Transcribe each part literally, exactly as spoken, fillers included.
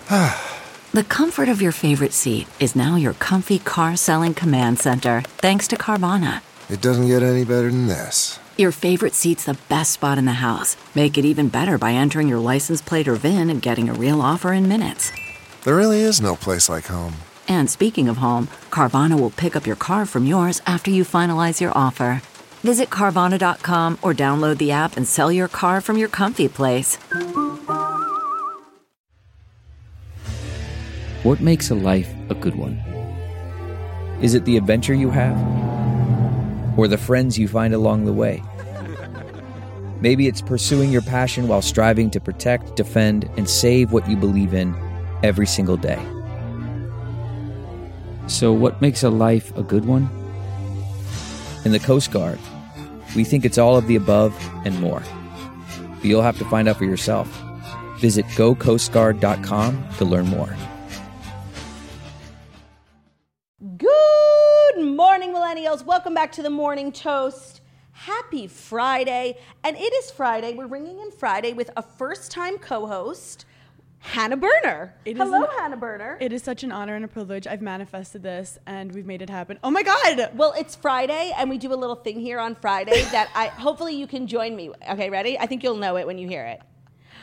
The comfort of your favorite seat is now your comfy car selling command center, thanks to Carvana. It doesn't get any better than this. Your favorite seat's the best spot in the house. Make it even better by entering your license plate or V I N and getting a real offer in minutes. There really is no place like home. And speaking of home, Carvana will pick up your car from yours after you finalize your offer. Visit Carvana dot com or download the app and sell your car from your comfy place. What makes a life a good one? Is it the adventure you have? Or the friends you find along the way? Maybe it's pursuing your passion while striving to protect, defend, and save what you believe in every single day. So what makes a life a good one? In the Coast Guard, we think it's all of the above and more. But you'll have to find out for yourself. Visit go coast guard dot com to learn more. Good morning, millennials. Welcome back to the Morning Toast. Happy Friday. And it is Friday. We're ringing in Friday with a first-time co-host, Hannah Berner. It Hello, an, Hannah Berner. It is such an honor and a privilege. I've manifested this, and we've made it happen. Oh, my God. Well, it's Friday, and we do a little thing here on Friday that I hopefully you can join me. Okay, ready? I think you'll know it when you hear it.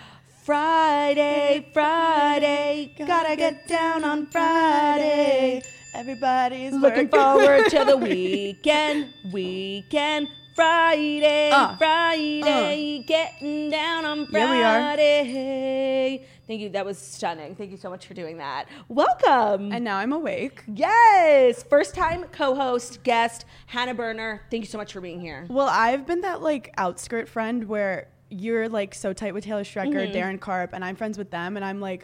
Friday, Friday, gotta get down on Friday. Everybody's looking working. forward to the weekend, weekend, Friday, uh, Friday, uh. getting down on Yeah, we are. Friday. Thank you. That was stunning. Thank you so much for doing that. Welcome. And now I'm awake. Yes. First time co-host, guest, Hannah Berner. Thank you so much for being here. Well, I've been that, like, outskirt friend where you're, like, so tight with Taylor Strecker, Mm-hmm. Darren Karp, and I'm friends with them, and I'm like,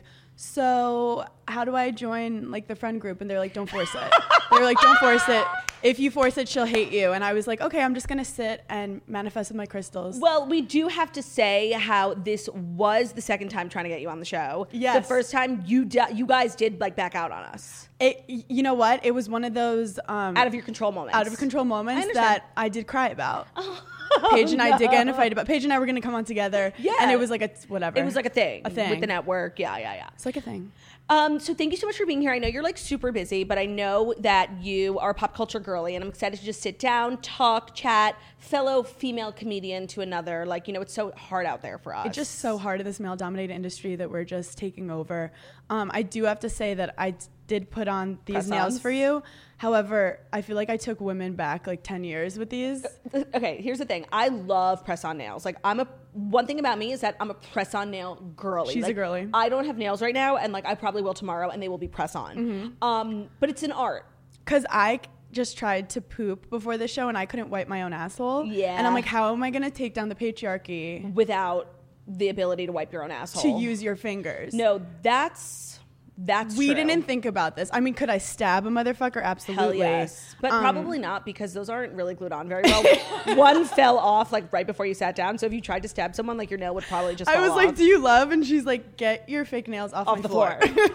so how do I join, like, the friend group? And they're like, don't force it. They're like, don't force it. If you force it, she'll hate you. And I was like, okay, I'm just going to sit and manifest with my crystals. Well, we do have to say how this was the second time trying to get you on the show. Yes. The first time you d- you guys did, like, back out on us. It, you know what? It was one of those... Um, Out of your control moments. Out of control moments I that I did cry about. Oh, Paige and I no. did get in a fight about. Paige and I were going to come on together. Yeah. And it was like a whatever. It was like a thing. A thing. With the network. Yeah, yeah, yeah. It's like a thing. Um, so thank you so much for being here. I know you're like super busy, but I know that you are a pop culture girly, and I'm excited to just sit down, talk, chat, fellow female comedian to another. Like, you know, it's so hard out there for us. It's just so hard in this male-dominated industry that we're just taking over. Um, I do have to say that I d- did put on these Press-ons? nails for you. However, I feel like I took women back like ten years with these. Okay, here's the thing. I love press-on nails. Like, I'm a one thing about me is that I'm a press-on nail girly. She's like, a girly. I don't have nails right now, and like I probably will tomorrow, and they will be press-on. Mm-hmm. Um, but it's an art. Because I just tried to poop before the show, and I couldn't wipe my own asshole. Yeah. And I'm like, how am I going to take down the patriarchy Without the ability to wipe your own asshole. to use your fingers? No, that's that's We true. didn't think about this. I mean, could I stab a motherfucker? Absolutely. Hell yes. But Um, probably not, because those aren't really glued on very well. One fell off like right before you sat down. So if you tried to stab someone, like your nail would probably just I fall was off. like, do you love? And she's like, get your fake nails off, off my the floor. floor.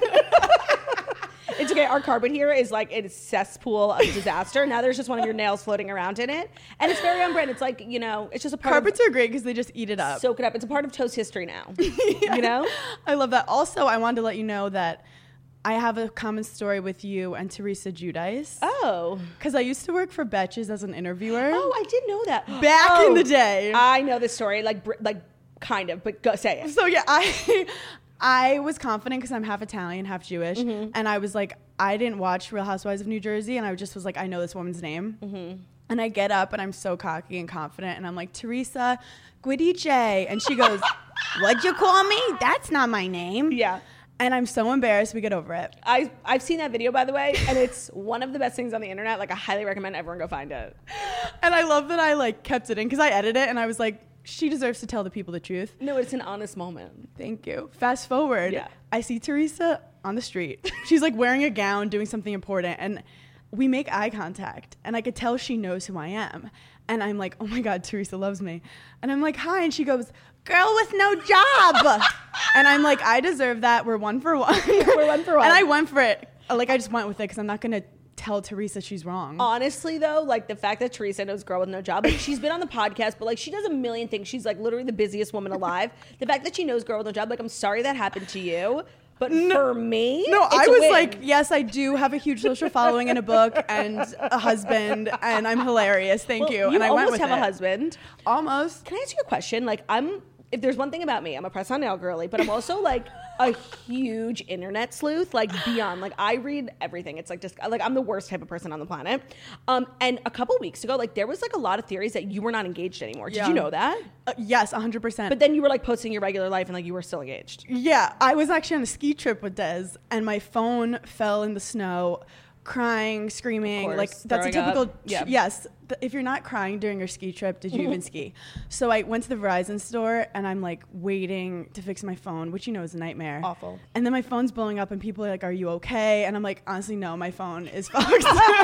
It's okay. Our carpet here is like a cesspool of disaster. Now there's just one of your nails floating around in it. And it's very on brand. It's like, you know, it's just a part Carpets of... are great because they just eat it up. Soak it up. It's a part of Toast history now. Yeah. You know? I love that. Also, I wanted to let you know that I have a common story with you and Teresa Giudice. Oh. Because I used to work for Betches as an interviewer. Oh, I did know that. Back Oh, in the day. I know this story. Like, br- like kind of, but go say it. So yeah, I I was confident because I'm half Italian, half Jewish, Mm-hmm. and I was like, I didn't watch Real Housewives of New Jersey, and I just was like, I know this woman's name. Mm-hmm. And I get up and I'm so cocky and confident, and I'm like, Teresa Giudice, and she goes, what'd you call me? That's not my name. Yeah. And I'm so embarrassed. We get over it. I, I've seen that video, by the way, and it's one of the best things on the internet. Like, I highly recommend everyone go find it. And I love that I like kept it in because I edited it, and I was like, she deserves to tell the people the truth. No, it's an honest moment. Thank you. Fast forward. Yeah. I see Teresa on the street. She's like wearing a gown, doing something important, and we make eye contact, and I could tell she knows who I am. And I'm like, oh my God, Teresa loves me. And I'm like, hi. And she goes, girl with no job. And I'm like, I deserve that. We're one for one. We're one for one. And I went for it. Like, I just went with it because I'm not going to tell Teresa she's wrong. Honestly, though, like the fact that Teresa knows girl with no job, like she's been on the podcast, but like she does a million things. She's like literally the busiest woman alive. The fact that she knows girl with no job, like I'm sorry that happened to you. But for me, No, it's I a was win. like, yes, I do have a huge social following and a book and a husband, and I'm hilarious. Thank Well, you. You and I almost went with have it. a husband. Almost. Can I ask you a question? Like, I'm, if there's one thing about me, I'm a press on nail girly, but I'm also like a huge internet sleuth, like beyond. Like, I read everything. It's like just like I'm the worst type of person on the planet. Um, and a couple weeks ago, like there was like a lot of theories that you were not engaged anymore. Did Yeah. you know that? Uh, yes, one hundred percent. But then you were like posting your regular life and like you were still engaged. Yeah, I was actually on a ski trip with Des, and my phone fell in the snow, crying, screaming. Of course, Like that's a throwing up. typical. Yeah. Yes, th- if you're not crying during your ski trip, did you even ski? So I went to the Verizon store, and I'm like waiting to fix my phone, which you know is a nightmare. Awful. And then my phone's blowing up, and people are like, "Are you okay?" And I'm like, "Honestly, no, my phone is fucked."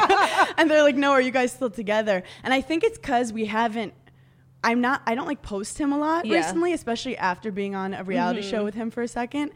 And they're like, "No, are you guys still together?" And I think it's because we haven't. I'm not, I don't like post him a lot Yeah. recently, especially after being on a reality Mm-hmm. show with him for a second.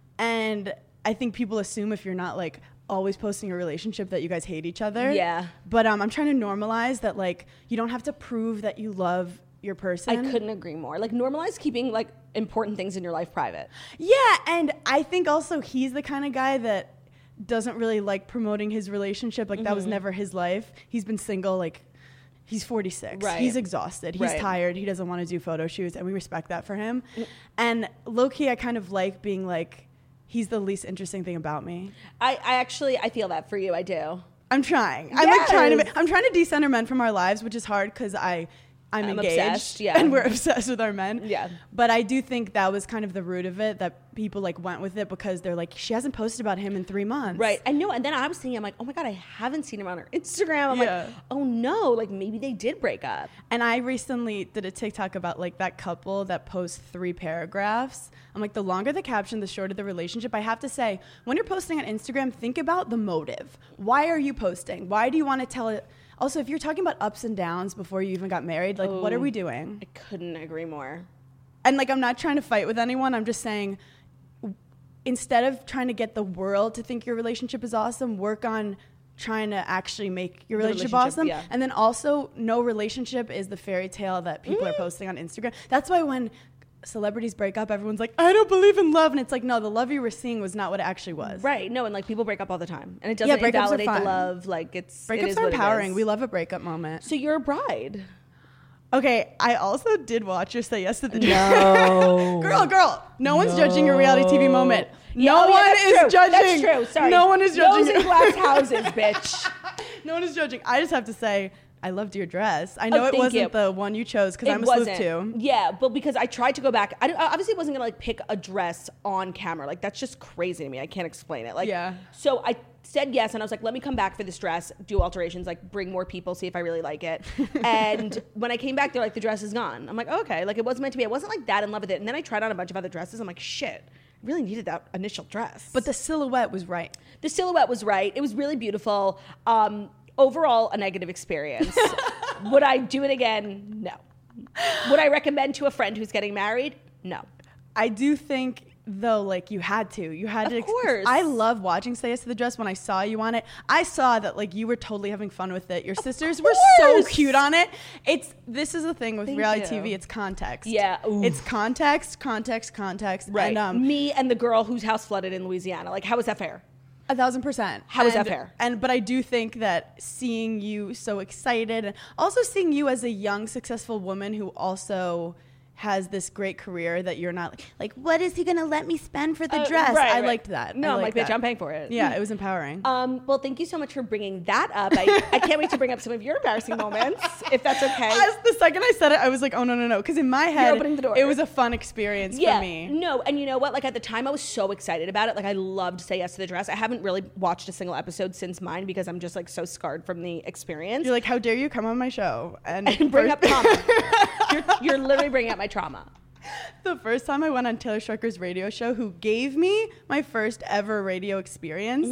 And I think people assume if you're not like always posting a relationship that you guys hate each other. Yeah. But um, I'm trying to normalize that like you don't have to prove that you love your person. I couldn't agree more. Like normalize keeping like important things in your life private. Yeah, and I think also he's the kind of guy that doesn't really like promoting his relationship. Like that was never his life. He's been single like he's forty-six. Right. He's exhausted. He's Right. tired. He doesn't want to do photo shoots, and we respect that for him. And low-key, I kind of like being like, he's the least interesting thing about me. I, I actually I feel that for you. I do. I'm trying. I'm like trying to. Yes. Be, I'm trying to decenter men from our lives, which is hard because I. I'm, I'm engaged, obsessed, yeah. and we're obsessed with our men. Yeah. But I do think that was kind of the root of it, that people like went with it because they're like, she hasn't posted about him in three months. Right. I know. And then I was thinking, I'm like, oh my God, I haven't seen him on her Instagram. I'm Yeah. like, oh no, like maybe they did break up. And I recently did a TikTok about like that couple that posts three paragraphs. I'm like, the longer the caption, the shorter the relationship. I have to say, when you're posting on Instagram, think about the motive. Why are you posting? Why do you want to tell it? Also, if you're talking about ups and downs before you even got married, like, what are we doing? I couldn't agree more. And like, I'm not trying to fight with anyone. I'm just saying, w- instead of trying to get the world to think your relationship is awesome, work on trying to actually make your The relationship, relationship, awesome. yeah. And then also, no relationship is the fairy tale that people are posting on Instagram. That's why when celebrities break up, everyone's like, I don't believe in love. And it's like, no, the love you were seeing was not what it actually was. Right. No, and like people break up all the time. And it Yeah, doesn't breakups are invalidate the fun. love. Like it's it Breakups is are what it empowering. is. We love a breakup moment. So you're a bride. Okay, I also did watch your Say Yes to the No. Girl, girl, no one's judging your reality T V moment. Yeah, No oh, yeah, one that's is true. judging. That's true. Sorry. No one is judging. Nose in you. glass houses, bitch. No one is judging. I just have to say, I loved your dress. I know Oh, it thank wasn't you. the one you chose because It I'm a sleuth wasn't. too. Yeah, but because I tried to go back, I, don't- I obviously wasn't gonna like pick a dress on camera. Like that's just crazy to me. I can't explain it. Like, Yeah. So I said yes, and I was like, let me come back for this dress, do alterations, like bring more people, see if I really like it. And when I came back, they're like, the dress is gone. I'm like, oh, okay, like it wasn't meant to be. I wasn't like that in love with it. And then I tried on a bunch of other dresses. I'm like, shit, I really needed that initial dress. But the silhouette was right. The silhouette was right. It was really beautiful. Um, overall, a negative experience. Would I do it again? No. Would I recommend to a friend who's getting married? No. I do think though, like you had to, you had Of to. ex- course. I love watching Say Yes to the Dress. When I saw you on it, I saw that like you were totally having fun with it. Your sisters were so course. cute on it. It's this is the thing with Thank reality you. T V. It's context. Yeah, oof. It's context, context, context. Right. And, um, Me and the girl whose house flooded in Louisiana. Like, how is that fair? A thousand percent. How is that And- fair? And but I do think that seeing you so excited, and also seeing you as a young, successful woman who also has this great career that you're not like, like what is he gonna let me spend for the Uh, dress? right, I right. liked that. No, I I'm liked like, bitch, that. I'm paying for it. Yeah, it was empowering. Um, well, thank you so much for bringing that up. I, I can't wait to bring up some of your embarrassing moments, if that's okay. As the second I said it, I was like, oh no, no, no, because in my head, opening the door. it was a fun experience yeah, for me. no, and you know what? Like at the time, I was so excited about it. Like I loved Say Yes to the Dress. I haven't really watched a single episode since mine because I'm just like so scarred from the experience. You're like, how dare you come on my show and, and bring first- up trauma. you're, you're literally bringing up my trauma. The first time I went on Taylor Strucker's radio show, who gave me my first ever radio experience.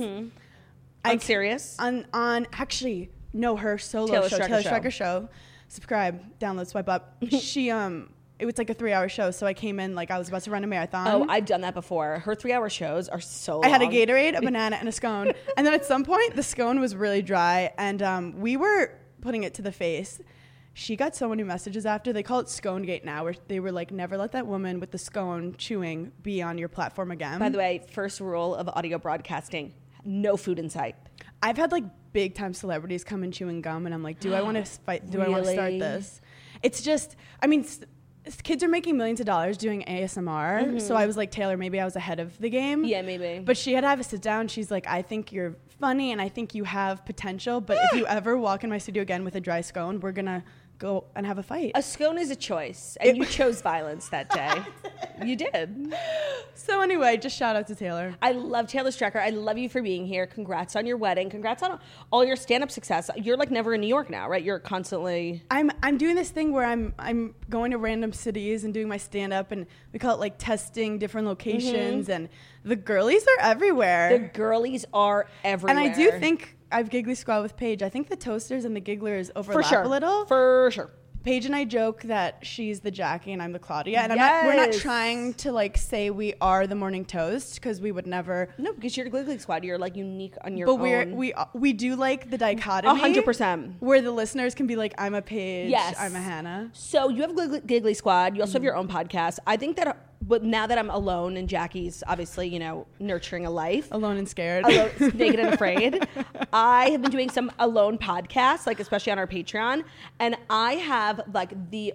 I'm serious. On on actually no her solo Taylor show, Strucker Taylor show. Strucker show. Subscribe, download, swipe up. she um it was like a three hour show, so I came in like I was about to run a marathon. Oh, I've done that before. Her three-hour shows are so. I had a long. Gatorade, a banana, and a scone. And then at some point, the scone was really dry, and um, we were putting it to the face. she got so many messages after. They call it Scone Gate now, where they were like, never let that woman with the scone chewing be on your platform again. By the way, first rule of audio broadcasting, no food in sight. I've had like big time celebrities come and chewing gum, and I'm like, do I want to fight? Do really? I want to start this? It's just, I mean, s- kids are making millions of dollars doing A S M R. Mm-hmm. So I was like, Taylor, maybe I was ahead of the game. Yeah, maybe. But she had to have a sit down. She's like, I think you're funny and I think you have potential. But if you ever walk in my studio again with a dry scone, we're going to go and have a fight. A scone is a choice. And you chose violence that day. You did. So anyway, just shout out to Taylor. I love Taylor Strecker. I love you for being here. Congrats on your wedding. Congrats on all your stand-up success. You're like never in New York now, right? You're constantly... I'm I'm doing this thing where I'm I'm going to random cities and doing my stand-up, and we call it like testing different locations, mm-hmm. and the girlies are everywhere. The girlies are everywhere. And I do think I've Giggly Squad with Paige. I think the Toasters and the Gigglers overlap for sure. a little. For sure. Paige and I joke that she's the Jackie and I'm the Claudia, and yes. I'm not, we're not trying to like say we are the Morning Toast, because we would never. No, because you're Giggly Squad. You're like unique on your but own. But we're we we do like the dichotomy. A hundred percent. Where the listeners can be like, I'm a Paige. Yes. I'm a Hannah. So you have Giggly, Giggly Squad. You also mm-hmm. have your own podcast. I think that. But now that I'm alone and Jackie's obviously, you know, nurturing a life. Alone and scared. Alone, naked and afraid. I have been doing some alone podcasts, like especially on our Patreon. And I have like the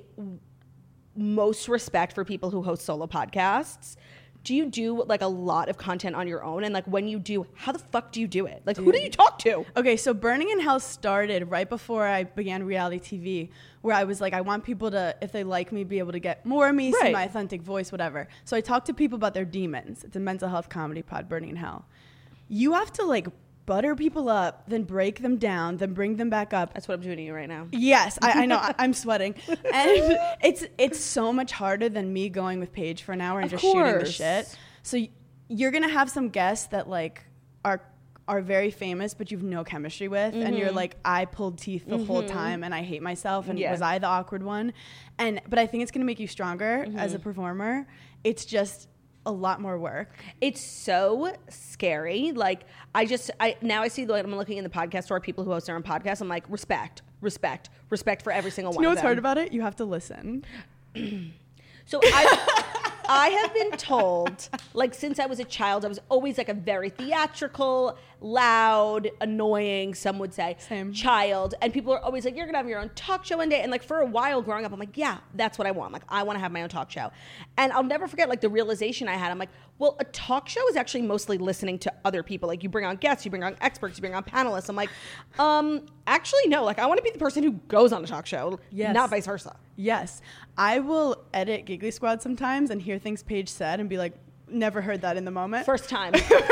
most respect for people who host solo podcasts. Do you do like a lot of content on your own? And like when you do, how the fuck do you do it? Like Dude. Who do you talk to? Okay, so Burning in Hell started right before I began reality T V, where I was like, I want people to, if they like me, be able to get more of me, right. see my authentic voice, whatever. So I talk to people about their demons. It's a mental health comedy pod, Burning in Hell. You have to like butter people up, then break them down, then bring them back up. That's what I'm doing to you right now. Yes, I, I know. I, I'm sweating. And it's it's so much harder than me going with Paige for an hour and of just course. shooting the shit. So you're going to have some guests that like are are very famous, but you've no chemistry with. Mm-hmm. And you're like, I pulled teeth the mm-hmm. whole time and I hate myself. And yeah. was I the awkward one? And But I think it's going to make you stronger mm-hmm. as a performer. It's just a lot more work. It's so scary. Like I just, I now I see like I'm looking in the podcast store, people who host their own podcasts. I'm like, respect, respect, respect for every single Do one. You know of what's them. hard about it? You have to listen. So I, I have been told, like since I was a child, I was always like a very theatrical, loud, annoying, some would say, Same. child. And people are always like, you're gonna have your own talk show one day. And like for a while growing up, I'm like, yeah, that's what I want. Like I want to have my own talk show. And I'll never forget like the realization I had. I'm like, well, a talk show is actually mostly listening to other people. Like you bring on guests, you bring on experts, you bring on panelists. I'm like, um, actually no. Like I want to be the person who goes on a talk show, yes. not vice versa. Yes. I will edit Giggly Squad sometimes and hear things Paige said and be like, never heard that in the moment. First time.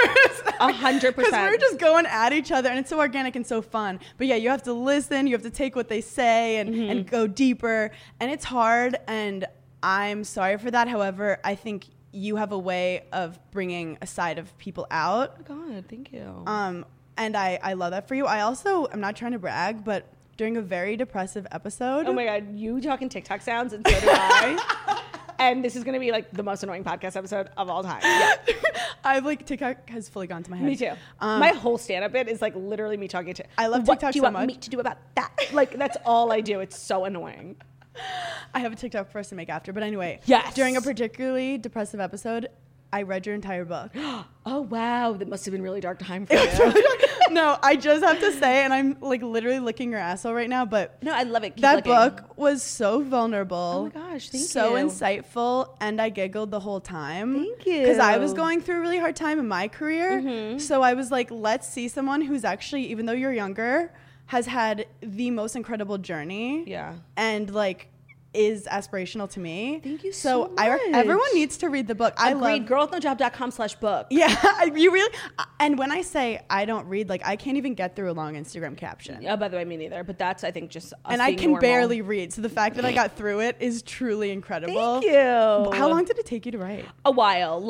A hundred percent. Because we're just going at each other and it's so organic and so fun. But yeah, you have to listen, you have to take what they say and, mm-hmm. and go deeper. And it's hard and I'm sorry for that. However, I think you have a way of bringing a side of people out. Oh my God, thank you. Um, and I, I love that for you. I also, I'm not trying to brag, but during a very depressive episode. Oh my God, you talking TikTok sounds and so do I. And this is going to be like the most annoying podcast episode of all time. Yeah. I've like TikTok has fully gone to my head. Me too. Um, my whole stand-up bit is like literally me talking to. I love what TikTok do you so want much. me to do about that? Like that's all I do. It's so annoying. I have a TikTok for us to make after, but anyway. Yes. During a particularly depressive episode, I read your entire book. Oh wow, that must have been a really dark time for you. No, I just have to say, and I'm like literally licking your asshole right now, but no, I love it. Keep that looking. book was so vulnerable. Oh my gosh, thank so you. So insightful, and I giggled the whole time. Thank you. Because I was going through a really hard time in my career. Mm-hmm. So I was like, let's see someone who's actually, even though you're younger, has had the most incredible journey. Yeah. And like is aspirational to me. Thank you so, so I much. everyone needs to read the book. I Agreed. love girl with no job dot com slash book. Yeah, you really. And when I say I don't read, like I can't even get through a long Instagram caption. Yeah, by the way, me neither. But that's I think just us and I being can normal. barely read. So the fact that I got through it is truly incredible. Thank you. How long did it take you to write? A while, like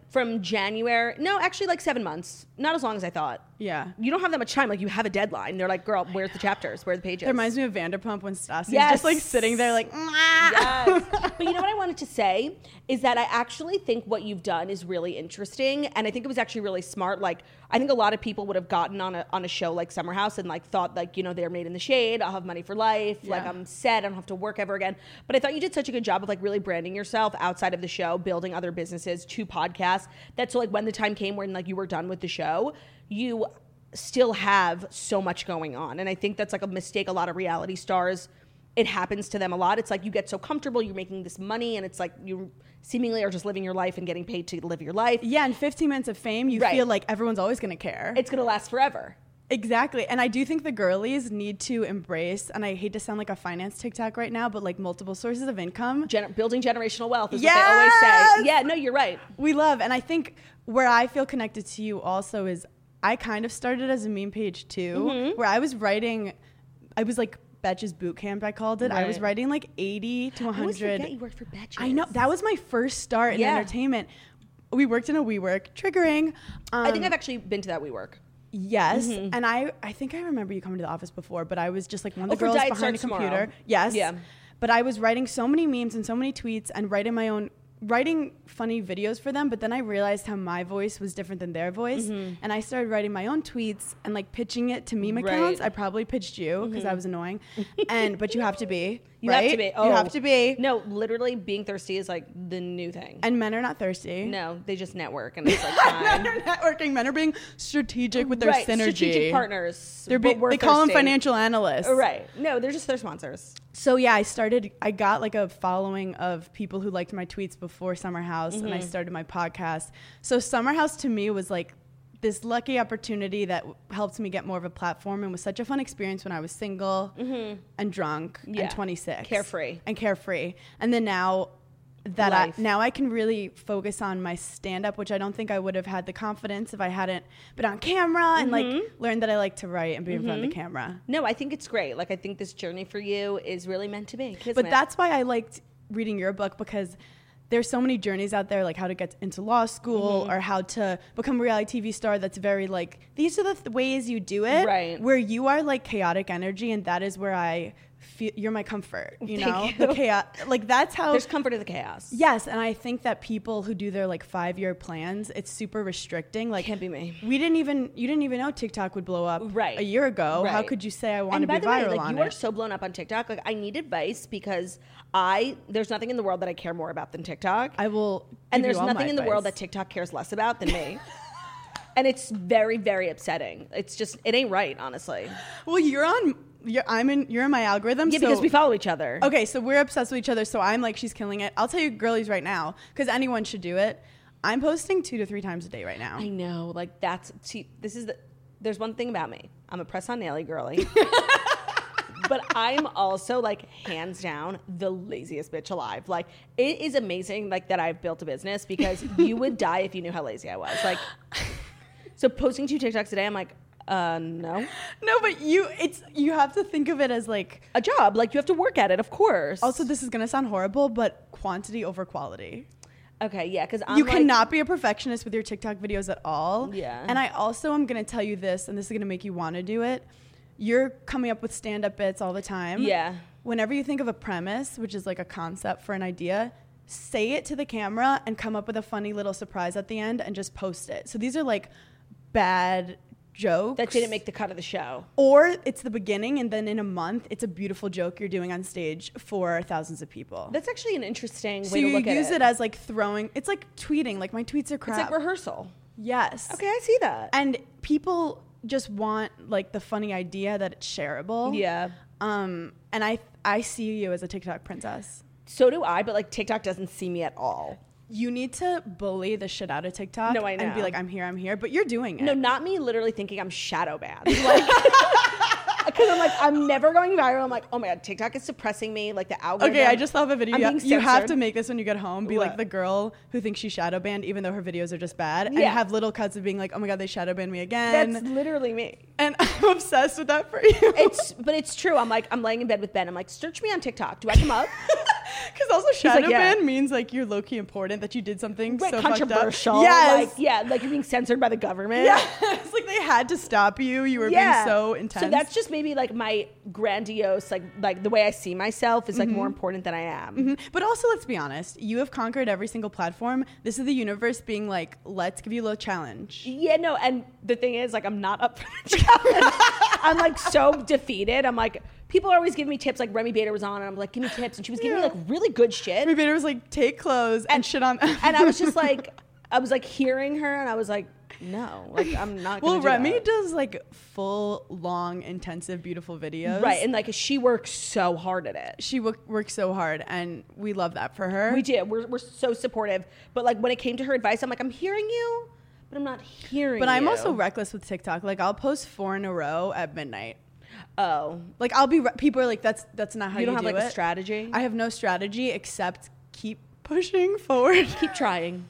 from January. No, actually like seven months. Not as long as I thought. Yeah. You don't have that much time. Like you have a deadline. They're like, girl, where's the chapters? Where are the pages? It reminds me of Vanderpump when Stassi's Yes. just like sitting there like, Yes. But you know what I wanted to say is that I actually think what you've done is really interesting, and I think it was actually really smart. Like I think a lot of people would have gotten on a on a show like Summer House and like thought like, you know, they're made in the shade. I'll have money for life. Yeah. Like I'm set. I don't have to work ever again. But I thought you did such a good job of like really branding yourself outside of the show, building other businesses, two podcasts. That so like when the time came when like you were done with the show, you still have so much going on. And I think that's like a mistake a lot of reality stars, it happens to them a lot. It's like you get so comfortable, you're making this money, and it's like you seemingly are just living your life and getting paid to live your life. yeah, in fifteen minutes of fame, you Right. feel like everyone's always going to care. It's going to last forever. Exactly. And I do think the girlies need to embrace, and I hate to sound like a finance TikTok right now, but like multiple sources of income. Gen- building generational wealth is Yes! what they always say. Yeah, no, you're right. We love. And I think where I feel connected to you also is I kind of started as a meme page too, Mm-hmm. where I was writing, I was like Betches Boot Camp, I called it. I was Right. writing like eighty to I always forget one hundred. you worked for Betches. I know. That was my first start in Yeah. entertainment. We worked in a WeWork, triggering. Um, I think I've actually been to that WeWork. Yes, and I, I think I remember you coming to the office before, but I was just like one of Oh, the for girls Diet behind a Starts computer. Tomorrow. Yes, Yeah. But I was writing so many memes and so many tweets and writing my own, writing funny videos for them. But then I realized how my voice was different than their voice, and I started writing my own tweets and like pitching it to meme Right. accounts. I probably pitched you because I was annoying, and but you have to be. You right? have to be. Oh. You have to be. No, literally being thirsty is like the new thing. And men are not thirsty. No, they just network and it's like fine. Men are networking. Men are being strategic with their right, synergy. strategic partners. They're but be- we're they call them thirsty. financial analysts. Right. No, they're just their sponsors. So yeah, I started, I got like a following of people who liked my tweets before Summer House, and Mm-hmm. I started my podcast. So Summer House to me was like this lucky opportunity that w- helped me get more of a platform, and was such a fun experience when I was single and drunk Yeah. and twenty-six. Carefree. And carefree. And then now that I, Life. now I can really focus on my stand-up, which I don't think I would have had the confidence if I hadn't been on camera and like learned that I like to write and be in front of the camera. No, I think it's great. Like I think this journey for you is really meant to be. Kismet. But that's why I liked reading your book, because there's so many journeys out there, like how to get into law school Mm-hmm. or how to become a reality T V star. That's very like, these are the th- ways you do it. Right. Where you are like chaotic energy, and that is where I feel you're my comfort. You know, Thank the you. chaos. Like that's how. There's comfort in the chaos. Yes, and I think that people who do their like five year plans, it's super restricting. Like Can't be me. We didn't even you didn't even know TikTok would blow up Right. a year ago. How Right. could you say I want to And by be the way, viral like on you it? are so blown up on TikTok. Like I need advice because I there's nothing in the world that I care more about than TikTok. I will. and give you there's all my nothing in the world that advice. TikTok cares less about than me. And it's very, very upsetting. It's just it ain't right, honestly. Well, you're on. You're, I'm in. You're in my algorithm. Yeah, so, because we follow each other. Okay, so we're obsessed with each other. So I'm like, she's killing it. I'll tell you, girlies, right now, because anyone should do it. I'm posting two to three times a day right now. I know, like that's see, this is the. There's one thing about me. I'm a press on naily girly. But I'm also like hands down the laziest bitch alive. Like it is amazing like that I've built a business because you would die if you knew how lazy I was. Like so posting two TikToks a day, I'm like, uh no. No, but you, it's you have to think of it as like. A job. Like you have to work at it, of course. Also, this is gonna sound horrible, but quantity over quality. okay, yeah, because I'm You like, cannot be a perfectionist with your TikTok videos at all. Yeah. And I also am gonna tell you this, and this is gonna make you want to do it. You're coming up with stand-up bits all the time. Yeah. Whenever you think of a premise, which is like a concept for an idea, say it to the camera and come up with a funny little surprise at the end and just post it. So these are like bad jokes. that didn't make the cut of the show. Or it's the beginning, and then in a month, it's a beautiful joke you're doing on stage for thousands of people. That's actually an interesting so way to you look at use it. it as like throwing. It's like tweeting. Like my tweets are It's crap. like rehearsal. Yes. Okay, I see that. And people just want like the funny idea that it's shareable. Yeah. Um. And I I see you as a TikTok princess. So do I, but like TikTok doesn't see me at all. You need to bully the shit out of TikTok. No, I And be know. like, I'm here, I'm here. But you're doing it. No, not me literally thinking I'm shadow banned. Like, because I'm like, I'm never going viral. I'm like, oh my God, TikTok is suppressing me. Like the algorithm. Okay, I just thought of a video. I'm You, being you have censored. to make this when you get home. Be like What? the girl who thinks she's shadow banned, even though her videos are just bad, and Yeah. have little cuts of being like, "Oh my God, they shadow banned me again." That's literally me. And I'm obsessed with that for you. It's, but it's true. I'm like, I'm laying in bed with Ben. I'm like, search me on TikTok. Do I come up? Because also shadow like, yeah. ban means like you're low-key important, that you did something Right, so fucked up. controversial. Yes. Like, yeah, like you're being censored by the government. Yeah. It's like they had to stop you. You were being so intense. So that's just maybe like my grandiose, like like the way I see myself is like mm-hmm. more important than I am. Mm-hmm. But also, let's be honest, you have conquered every single platform. This is the universe being like, let's give you a little challenge. Yeah, no, and the thing is, like, I'm not up for the challenge. I'm like so defeated. I'm like, people are always giving me tips. Like Remy Bader was on, and I'm like, give me tips, and she was giving yeah. me like really good shit. Remy Bader was like, take clothes and, and shit on. And I was just like, I was like hearing her, and I was like, no, like I'm not. Gonna Well, do Remy that. does like full, long, intensive, beautiful videos. Right, and like she works so hard at it. She w- works so hard, and we love that for her. We do. We're we're so supportive. But like when it came to her advice, I'm like, I'm hearing you, but I'm not hearing. But you. I'm also reckless with TikTok. Like I'll post four in a row at midnight. Oh, like I'll be. Re- people are like, that's that's not how you, you don't do have like it. a strategy. I have no strategy except keep pushing forward. Keep trying.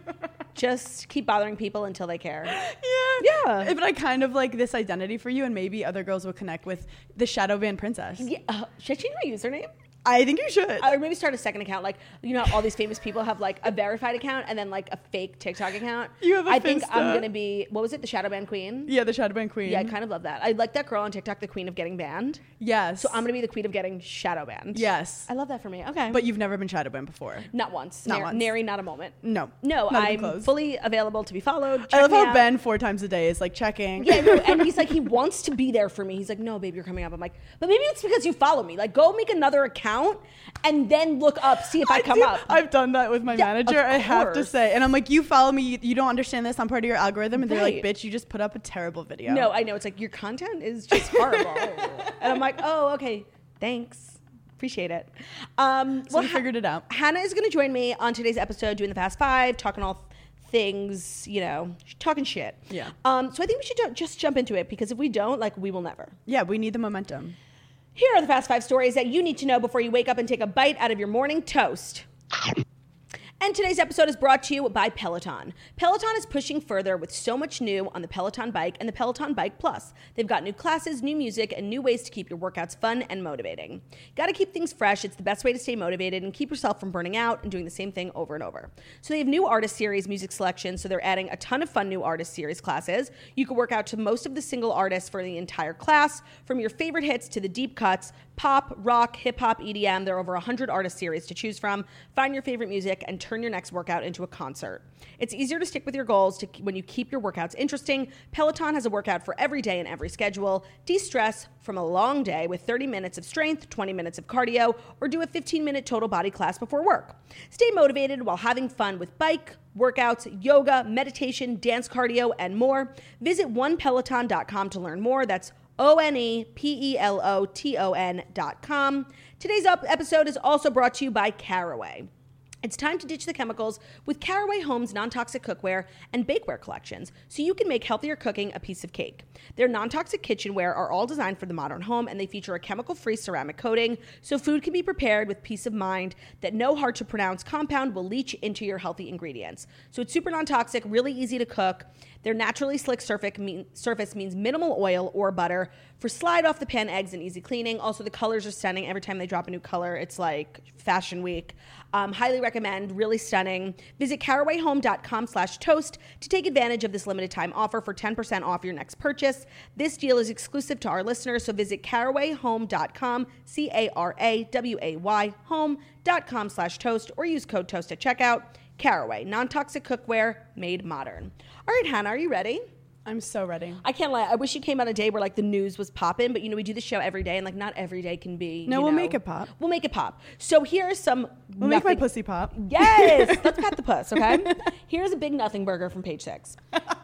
Just keep bothering people until they care. Yeah. Yeah. But I kind of like this identity for you, and maybe other girls will connect with the Shadow Van Princess. Yeah. Uh, should I change my username? I think you should. Or maybe start a second account. Like, you know, all these famous people have like a verified account and then like a fake TikTok account. You have a I think Finsta. I'm going to be, what was it? The Shadow Ban Queen? Yeah, the Shadow Ban Queen. Yeah, I kind of love that. I like that girl on TikTok, the queen of getting banned. Yes. So I'm going to be the queen of getting shadow banned. Yes. I love that for me. Okay. But you've never been shadow banned before. Not once. Not Nar- once. Nary, not a moment. No. No, Not even I'm close. fully available to be followed. I Check love me how out. Ben four times a day is like checking. Yeah, no, and he's like, he wants to be there for me. He's like, no, babe, you're coming up. I'm like, but maybe it's because you follow me. Like, go make another account and then look up, see if I, I come do. up. I've done that with my Yeah, manager. of I have to course. say, and I'm like, you follow me. You, you don't understand this. I'm part of your algorithm, and they're Right. like, bitch, you just put up a terrible video. No, I know. It's like, your content is just horrible. And I'm like, oh, okay, thanks. Appreciate it. Um, So we figured it out. Hannah is going to join me on today's episode, doing the Fast Five, talking all things, you know, talking shit. Yeah. Um, so I think we should ju- just jump into it, because if we don't, like, we will never. Yeah, we need the momentum. Here are the Fast Five stories that you need to know before you wake up and take a bite out of your morning toast. And today's episode is brought to you by Peloton. Peloton is pushing further with so much new on the Peloton Bike and the Peloton Bike Plus. They've got new classes, new music, and new ways to keep your workouts fun and motivating. Got to keep things fresh. It's the best way to stay motivated and keep yourself from burning out and doing the same thing over and over. So they have new artist series music selection, so they're adding a ton of fun new artist series classes. You can work out to most of the single artists for the entire class, from your favorite hits to the deep cuts, pop, rock, hip hop, E D M. There are over one hundred artist series to choose from. Find your favorite music and turn your next workout into a concert. It's easier to stick with your goals to, when you keep your workouts interesting. Peloton has a workout for every day and every schedule. De-stress from a long day with thirty minutes of strength, twenty minutes of cardio, or do a fifteen minute total body class before work. Stay motivated while having fun with bike, workouts, yoga, meditation, dance cardio, and more. Visit one peloton dot com to learn more. That's O N E P E L O T O N dot com. Today's up episode is also brought to you by Caraway. It's time to ditch the chemicals with Caraway Home's non-toxic cookware and bakeware collections, so you can make healthier cooking a piece of cake. Their non-toxic kitchenware are all designed for the modern home, and they feature a chemical-free ceramic coating, so food can be prepared with peace of mind that no hard-to-pronounce compound will leach into your healthy ingredients. So it's super non-toxic, really easy to cook. Their naturally slick surface, mean, surface means minimal oil or butter for slide-off-the-pan eggs and easy cleaning. Also, the colors are stunning. Every time they drop a new color, it's like Fashion Week. Um, highly recommend, really stunning. Visit caraway home dot com slash toast to take advantage of this limited time offer for ten percent off your next purchase. This deal is exclusive to our listeners, so visit caraway home dot com, C A R A W A Y, home dot com slash toast, or use code toast at checkout. Caraway, non-toxic cookware made modern. All right, Hannah, are you ready? I'm so ready. I can't lie. I wish you came on a day where like the news was popping, but you know we do the show every day, and like not every day can be. No, you we'll know, make it pop. We'll make it pop. So here's some. We'll nothing- make my pussy pop. Yes, let's pat the puss. Okay. Here's a big nothing burger from Page Six.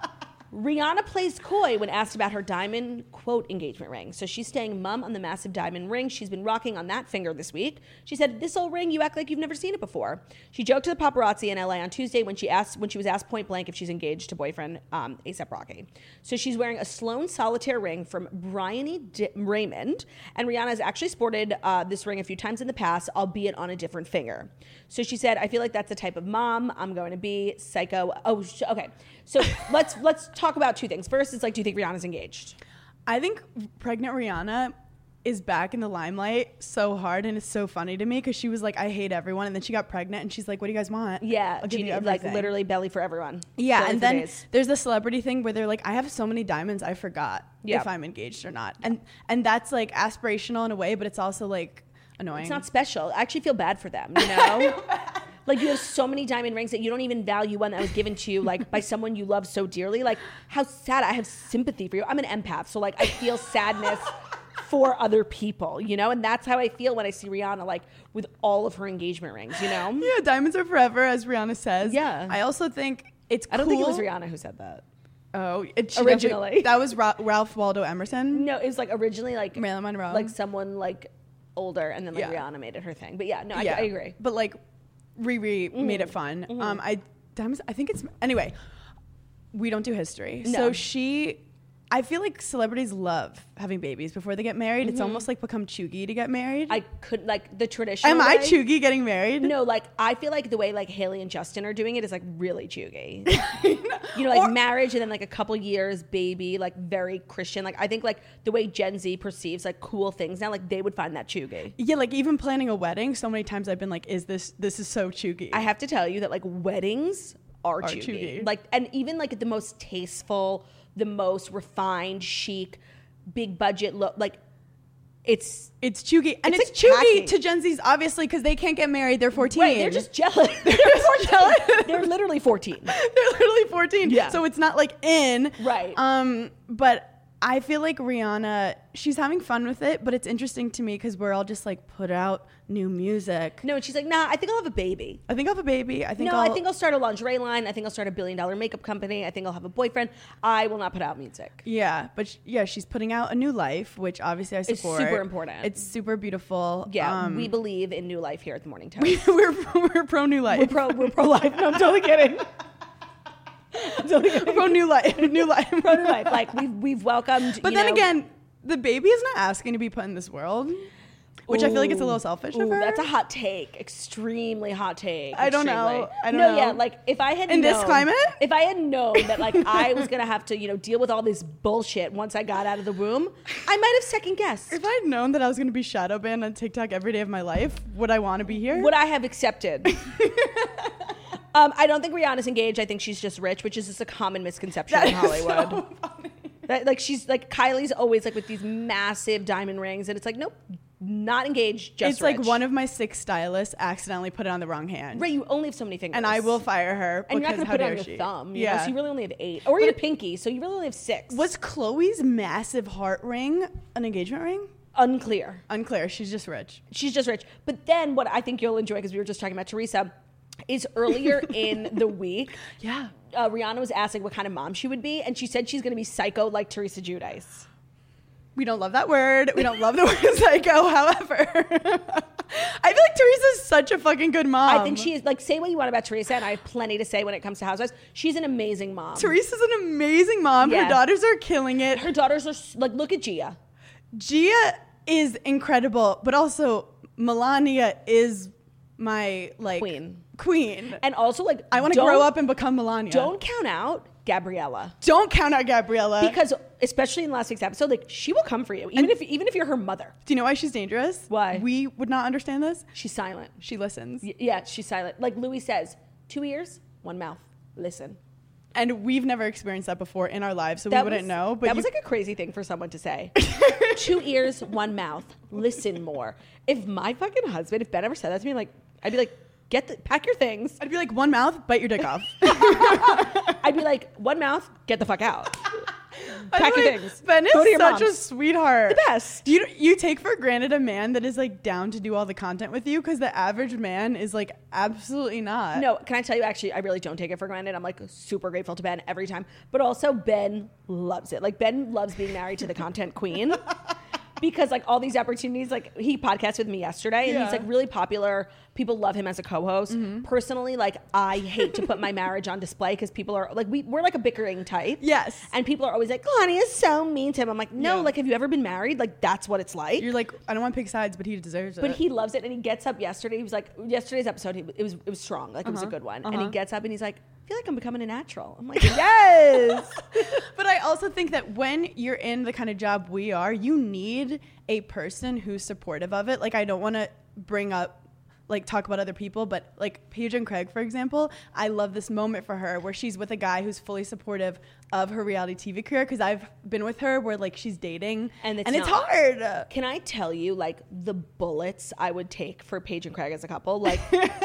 Rihanna plays coy when asked about her diamond, quote, engagement ring. So she's staying mum on the massive diamond ring she's been rocking on that finger this week. She said, "This old ring, you act like you've never seen it before." She joked to the paparazzi in L A on Tuesday when she asked when she was asked point blank if she's engaged to boyfriend um, A$AP Rocky. So she's wearing a Sloan solitaire ring from Bryony D- Raymond, and Rihanna has actually sported uh, this ring a few times in the past, albeit on a different finger. So she said, "I feel like that's the type of mom I'm going to be." Psycho. Oh, sh- okay. So let's let's talk about two things. First, it's like, do you think Rihanna's engaged? I think pregnant Rihanna is back in the limelight so hard, and it's so funny to me because she was like, I hate everyone, and then she got pregnant and she's like, what do you guys want? Yeah, I'll give you Genie, like everything. literally belly for everyone. Yeah, Belly and for then days. there's the celebrity thing where they're like, I have so many diamonds, I forgot Yeah. if I'm engaged or not, and and that's like aspirational in a way, but it's also like annoying. It's not special. I actually feel bad for them, you know? Like, you have so many diamond rings that you don't even value one that was given to you, like, by someone you love so dearly. Like, how sad. I have sympathy for you. I'm an empath, so, like, I feel sadness for other people, you know? And that's how I feel when I see Rihanna, like, with all of her engagement rings, you know? Yeah, diamonds are forever, as Rihanna says. Yeah. I also think it's cool. I don't think it was Rihanna who said that. Oh, it, she Originally. definitely- That was Ra- Ralph Waldo Emerson. No, it was, like, originally, like... Marilyn Monroe. Like, someone, like, older, and then, like, Yeah. Rihanna made it her thing. But, yeah, no, I, yeah, I agree. But, like, Riri Mm-hmm. made it fun. Um, I diamonds, I think it's... Anyway, we don't do history. No. So she... I feel like celebrities love having babies before they get married. It's almost like become chuggy to get married. I could, like, the traditional Am I way- chuggy getting married? No, like, I feel like the way, like, Haley and Justin are doing it is, like, really chuggy. You know, like, Or- marriage and then, like, a couple years, baby, like, very Christian. Like, I think, like, the way Gen Z perceives, like, cool things now, like, they would find that chuggy. Yeah, like even planning a wedding, so many times I've been like, is this, this is so chuggy. I have to tell you that, like, weddings are, Are chuggy. chuggy. Like, and even, like, the most tasteful, the most refined, chic, big budget look, like, it's... It's chuggy. And It's, it's, like, chuggy tacky. to Gen Zs, obviously, because they can't get married. They're fourteen. Right, they're just jealous. They're jealous. They're literally fourteen. They're literally fourteen. Yeah. So it's not like in. Right. Um, but I feel like Rihanna, she's having fun with it, but it's interesting to me because we're all just like, put out new music. No, and she's like, nah, I think I'll have a baby. I think I'll have a baby. I think No, I'll, I think I'll start a lingerie line. I think I'll start a billion dollar makeup company. I think I'll have a boyfriend. I will not put out music. Yeah, but sh- yeah, she's putting out a new life, which obviously I support. super important. It's super beautiful. Yeah, Um, we believe in new life here at the Morning Toast. we, we're we're pro new life. We're pro, we're pro life. No, I'm totally kidding. I'm totally kidding. pro new life. New life. Pro new life. Like we've we've welcomed. But you then know- again, the baby is not asking to be put in this world, which I feel like it's a little Ooh, selfish ooh, of her. That's a hot take. Extremely hot take. I don't know. Extremely. I don't no, know. yeah, like if I had In this known- climate? if I had known that like I was gonna have to, you know, deal with all this bullshit once I got out of the womb, I might have second guessed. If I'd known that I was going to be shadow banned on TikTok every day of my life, would I want to be here? Would I have accepted? um, I don't think Rihanna's engaged. I think she's just rich, which is just a common misconception That in is Hollywood. so funny. That, like she's like Kylie's always like with these massive diamond rings, and it's like nope, not engaged. Just It's like rich. one of my six stylists accidentally put it on the wrong hand. Right, you only have so many fingers, And I will fire her And you're not because gonna how put it dare on your she? thumb. You know, Yeah. so you really only have eight, or your pinky. So you really only have six. Was Chloe's massive heart ring an engagement ring? unclear? Unclear. She's just rich. She's just rich. But then what I think you'll enjoy, because we were just talking about Teresa, is earlier in the week, Yeah. uh, Rihanna was asked like what kind of mom she would be, and she said she's going to be psycho like Teresa Giudice. We don't love that word. We don't love the word psycho. However, I feel like Teresa's such a fucking good mom. I think she is, like, say what you want about Teresa, and I have plenty to say when it comes to Housewives. She's an amazing mom. Teresa's an amazing mom. Yeah. Her daughters are killing it. Her daughters are, s- like, look at Gia. Gia is incredible, but also Melania is my like Queen. Queen. And also, like, I want to don't- grow up and become Melania. Don't count out Gabriella. don't count out Gabriella. Because, especially in last week's episode, like, she will come for you, even if even if you're her mother. do you know why she's dangerous? Why? We would not understand this. She's silent. She listens. Y- Yeah, she's silent. Like Louis says, two ears, one mouth. Listen. And we've never experienced that before in our lives, so That we wouldn't was- know. But that you, was like a crazy thing for someone to say. Two ears, one mouth. Listen more. If my fucking husband, if Ben ever said that to me, like, I'd be like, get the, pack your things. I'd be like, one mouth, bite your dick off. I'd be like, one mouth, get the fuck out. Pack your things. Ben Go to is your such a mom's. sweetheart. The best. You you take for granted a man that is like down to do all the content with you, because the average man is like absolutely not. No, can I tell you, actually, I really don't take it for granted. I'm like super grateful to Ben every time. But also, Ben loves it. Like, Ben loves being married to the content queen. Because, like, all these opportunities, like, he podcasted with me yesterday, and Yeah. he's, like, really popular. People love him as a co-host. Mm-hmm. Personally, like, I hate to put my marriage on display because people are, like, we, we're, like, a bickering type. Yes. And people are always like, Lonnie is so mean to him. I'm like, no, Yeah. like, have you ever been married? Like, that's what it's like. You're like, I don't want to pick sides, but he deserves it. But he loves it, and he gets up yesterday. He was like, yesterday's episode, he, it was it was strong, like it was a Uh-huh. good one. And Uh-huh. he gets up and he's like, I feel like I'm becoming a natural. I'm like, yes. But I also also think that when you're in the kind of job we are, you need a person who's supportive of it. Like, I don't want to bring up, like, talk about other people, but like Paige and Craig, for example, I love this moment for her where she's with a guy who's fully supportive of her reality T V career, because I've been with her where like she's dating and it's, and it's not. hard. Can I tell you, like, the bullets I would take for Paige and Craig as a couple? Like,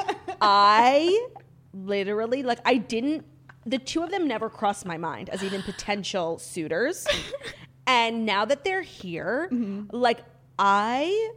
I literally, like, I didn't, the two of them never crossed my mind as even potential suitors. And now that they're here, mm-hmm. like, I...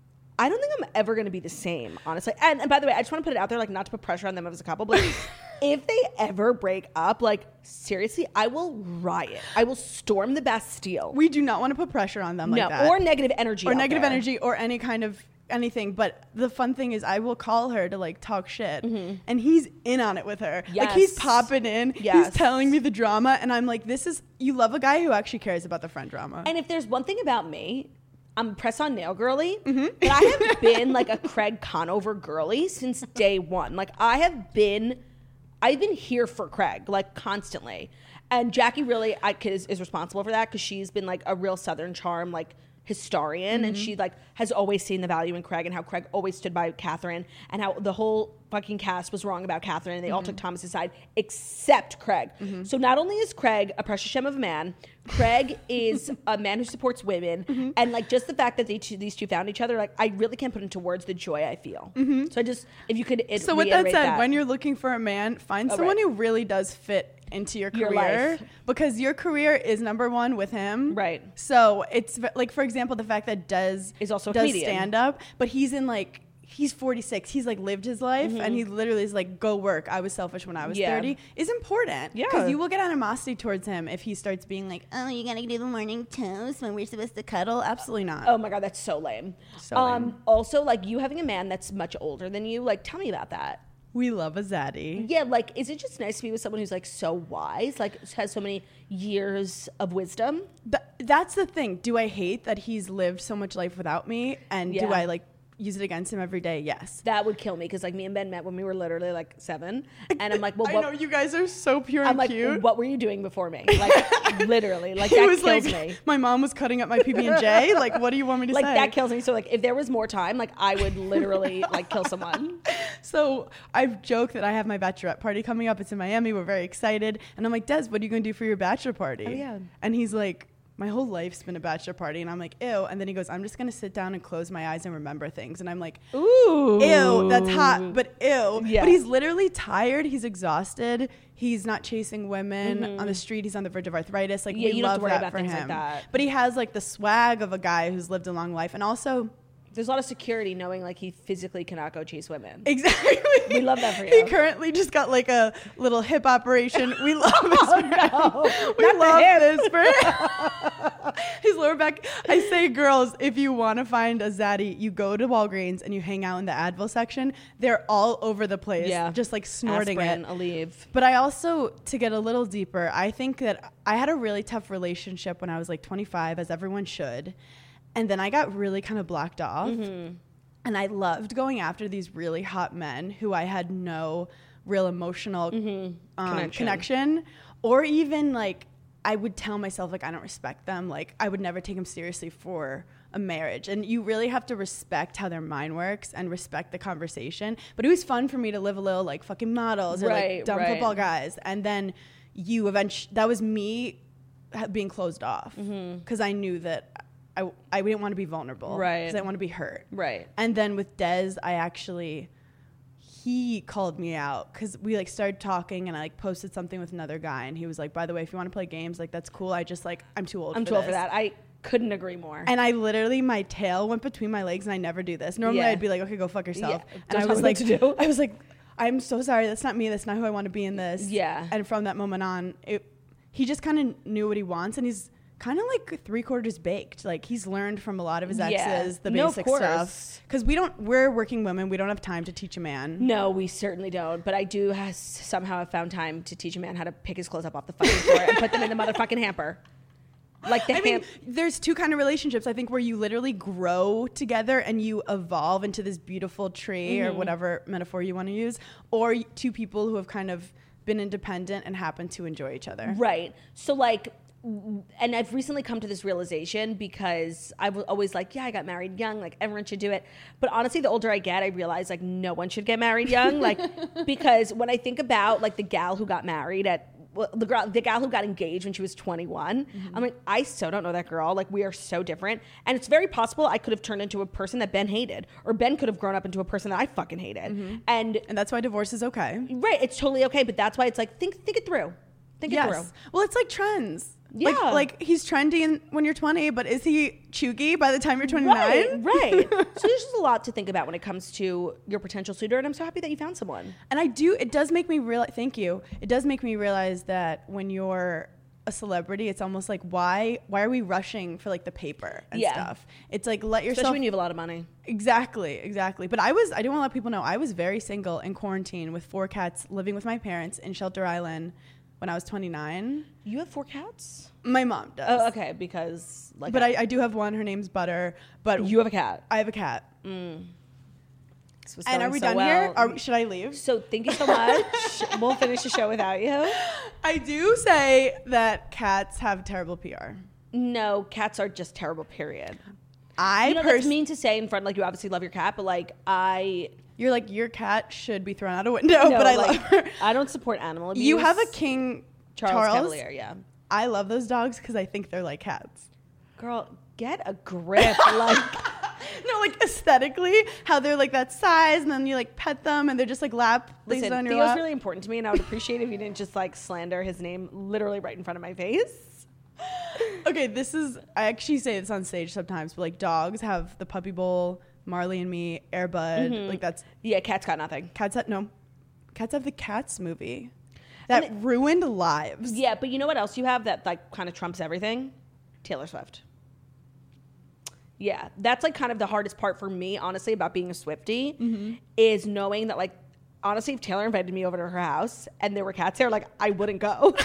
I don't think I'm ever going to be the same, honestly. And, and by the way, I just want to put it out there, like, not to put pressure on them as a couple, but if they ever break up, like, seriously, I will riot. I will storm the Bastille. We do not want to put pressure on them like no, that. Or negative energy. Or negative there. energy or any kind of anything. But the fun thing is I will call her to, like, talk shit. Mm-hmm. And he's in on it with her. Yes. Like, he's popping in. Yes. He's telling me the drama. And I'm like, this is, you love a guy who actually cares about the friend drama. And if there's one thing about me, I'm press on nail girly, mm-hmm. but I have been like a Craig Conover girly since day one. Like, I have been, I've been here for Craig, like, constantly. And Jackie really I, is, is responsible for that, because she's been like a real Southern charm, like, historian, mm-hmm. and she like has always seen the value in Craig, and how Craig always stood by Catherine, and how the whole fucking cast was wrong about Catherine, and they mm-hmm. all took Thomas's side except Craig. Mm-hmm. So not only is Craig a precious gem of a man, Craig is a man who supports women, mm-hmm. and like just the fact that they two, these two found each other, like, I really can't put into words the joy I feel. Mm-hmm. So I just, if you could, it, so with that said, that. when you're looking for a man, find oh, someone right. who really does fit into your your career, life. Because your career is number one with him, right? So it's like, for example, the fact that Des is also a does comedian. stand up, but he's in like he's forty-six, he's like lived his life, mm-hmm. and he literally is like, go work, I was selfish when I was yeah. thirty, is important. Yeah, because you will get animosity towards him if he starts being like, oh, you gotta do the morning toast when we're supposed to cuddle. Absolutely not. Oh my god, that's so lame. So um lame. Also, like, you having a man that's much older than you, like, tell me about that. We love a zaddy. Yeah, like, is it just nice to be with someone who's like so wise, like has so many years of wisdom? Th- that's the thing. Do I hate that he's lived so much life without me? And yeah. do I like use it against him every day? Yes. That would kill me, because like me and Ben met when we were literally like seven, and I'm like, well, I what, know, you guys are so pure I'm and like, cute. what were you doing before me? Like, literally, like, he that was kills like, me. My mom was cutting up my P B and J. Like, what do you want me to like, say? that kills me. So like, if there was more time, like, I would literally like kill someone. So I've joked that I have my bachelorette party coming up. It's in Miami. We're very excited. And I'm like, Des, what are you going to do for your bachelor party? Oh, yeah. And he's like, my whole life's been a bachelor party. And I'm like, ew. And then he goes, I'm just going to sit down and close my eyes and remember things. And I'm like, ooh, ew, that's hot, but ew. Yeah. But he's literally tired. He's exhausted. He's not chasing women mm-hmm. on the street. He's on the verge of arthritis. Like, yeah, we you love don't have to worry that about for things him. like that. But he has like the swag of a guy who's lived a long life. And also, there's a lot of security knowing like he physically cannot go chase women. Exactly. We love that for you. He currently just got like a little hip operation. We love this oh, for no. him. We Not love this for him. His lower back. I say, girls, if you want to find a zaddy, you go to Walgreens and you hang out in the Advil section. They're all over the place. Yeah. Just like snorting Aspirin, it. Aleve. But I also, to get a little deeper, I think that I had a really tough relationship when I was like twenty-five, as everyone should. And then I got really kind of blocked off. Mm-hmm. And I loved going after these really hot men who I had no real emotional mm-hmm. um, connection. connection. Or even like, I would tell myself, like, I don't respect them. Like, I would never take them seriously for a marriage. And you really have to respect how their mind works and respect the conversation. But it was fun for me to live a little like fucking models or right, like dumb right. football guys. And then you eventually, that was me being closed off. Because mm-hmm. I knew that I, I didn't want to be vulnerable. Right. Because I didn't want to be hurt. Right. And then with Des, I actually, he called me out because we like started talking and I like posted something with another guy and he was like, by the way, if you want to play games, like that's cool. I just like, I'm too old I'm for too old this. for that. I couldn't agree more. And I literally, my tail went between my legs and I never do this. Normally yeah. I'd be like, okay, go fuck yourself. Yeah. And Don't I was like, to do. I was like, I'm so sorry. That's not me. That's not who I want to be in this. Yeah. And from that moment on, it, he just kind of knew what he wants and he's kind of like three quarters baked. Like he's learned from a lot of his exes, yeah. the no, basic stuff. Because we don't, we're working women. We don't have time to teach a man. No, we certainly don't. But I do has, somehow have found time to teach a man how to pick his clothes up off the fucking floor and put them in the motherfucking hamper. Like the I ham- mean, there's two kind of relationships, I think, where you literally grow together and you evolve into this beautiful tree mm-hmm. or whatever metaphor you want to use, or two people who have kind of been independent and happen to enjoy each other. Right. So like, and I've recently come to this realization because I was always like, yeah, I got married young, like everyone should do it. But honestly, the older I get, I realize like no one should get married young. Like, because when I think about like the gal who got married at, well, the girl, the gal who got engaged when she was twenty-one, mm-hmm. I'm like, I so don't know that girl. Like, we are so different. And it's very possible I could have turned into a person that Ben hated, or Ben could have grown up into a person that I fucking hated. Mm-hmm. And and that's why divorce is okay. Right. It's totally okay. But that's why it's like, think, think it through. Think yes. it through. Well, it's like trends. Yeah. Like, like he's trendy in, when you're twenty, but is he chuggy by the time you're twenty-nine? Right, right. So there's just a lot to think about when it comes to your potential suitor, and I'm so happy that you found someone. And I do, it does make me realize, thank you, it does make me realize that when you're a celebrity, it's almost like, why why are we rushing for like the paper and yeah. stuff? It's like, let yourself. Especially when you have a lot of money. Exactly, exactly. But I was, I do want to let people know, I was very single in quarantine with four cats, living with my parents in Shelter Island when I was twenty-nine. You have four cats? My mom does. Oh, okay, because like. But I, I do have one. Her name's Butter. But you have a cat. I have a cat. Mm. And are we so done well. here? Are, should I leave? So thank you so much. We'll finish the show without you. I do say that cats have terrible P R. No, cats are just terrible. Period. I you know pers- that's mean to say in front. Like, you obviously love your cat, but like I. You're like, your cat should be thrown out a window, No, but I like, love her. I don't support animal abuse. You have a King Charles, Charles Cavalier, yeah. I love those dogs because I think they're like cats. Girl, get a grip. Like, no, like aesthetically, how they're like that size, and then you like pet them, and they're just like lap. Listen, on your Theo's lap. really important to me, and I would appreciate if you didn't just like slander his name literally right in front of my face. Okay, this is, I actually say this on stage sometimes, but like dogs have the Puppy Bowl, Marley and Me, Air Bud, Mm-hmm. like that's. Yeah, cats got nothing. Cats have, no. Cats have the Cats movie that it, ruined lives. Yeah, but you know what else you have that like kind of trumps everything? Taylor Swift. Yeah, that's like kind of the hardest part for me, honestly, about being a Swiftie, mm-hmm. is knowing that, like, honestly, if Taylor invited me over to her house and there were cats there, like, I wouldn't go.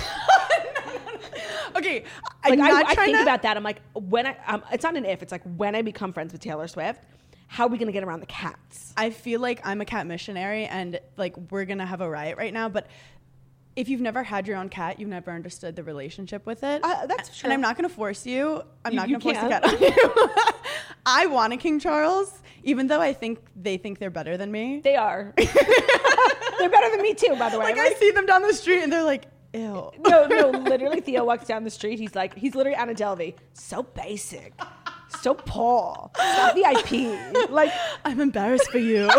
Okay, like, I'm I, not I think to... about that. I'm like, when I, um, it's not an if, it's like when I become friends with Taylor Swift, how are we going to get around the cats? I feel like I'm a cat missionary, and like we're going to have a riot right now, but if you've never had your own cat, you've never understood the relationship with it. Uh, that's true. And I'm not going to force you. I'm You- not you going to force can't. the cat on you. I want a King Charles, even though I think they think they're better than me. They are. They're better than me too, by the way. Like, Like, I see them down the street, and they're like, ew. no, no, literally, Theo walks down the street. He's like, he's literally Anna Delvey. So basic. So poor. So V I P. Like, I'm embarrassed for you.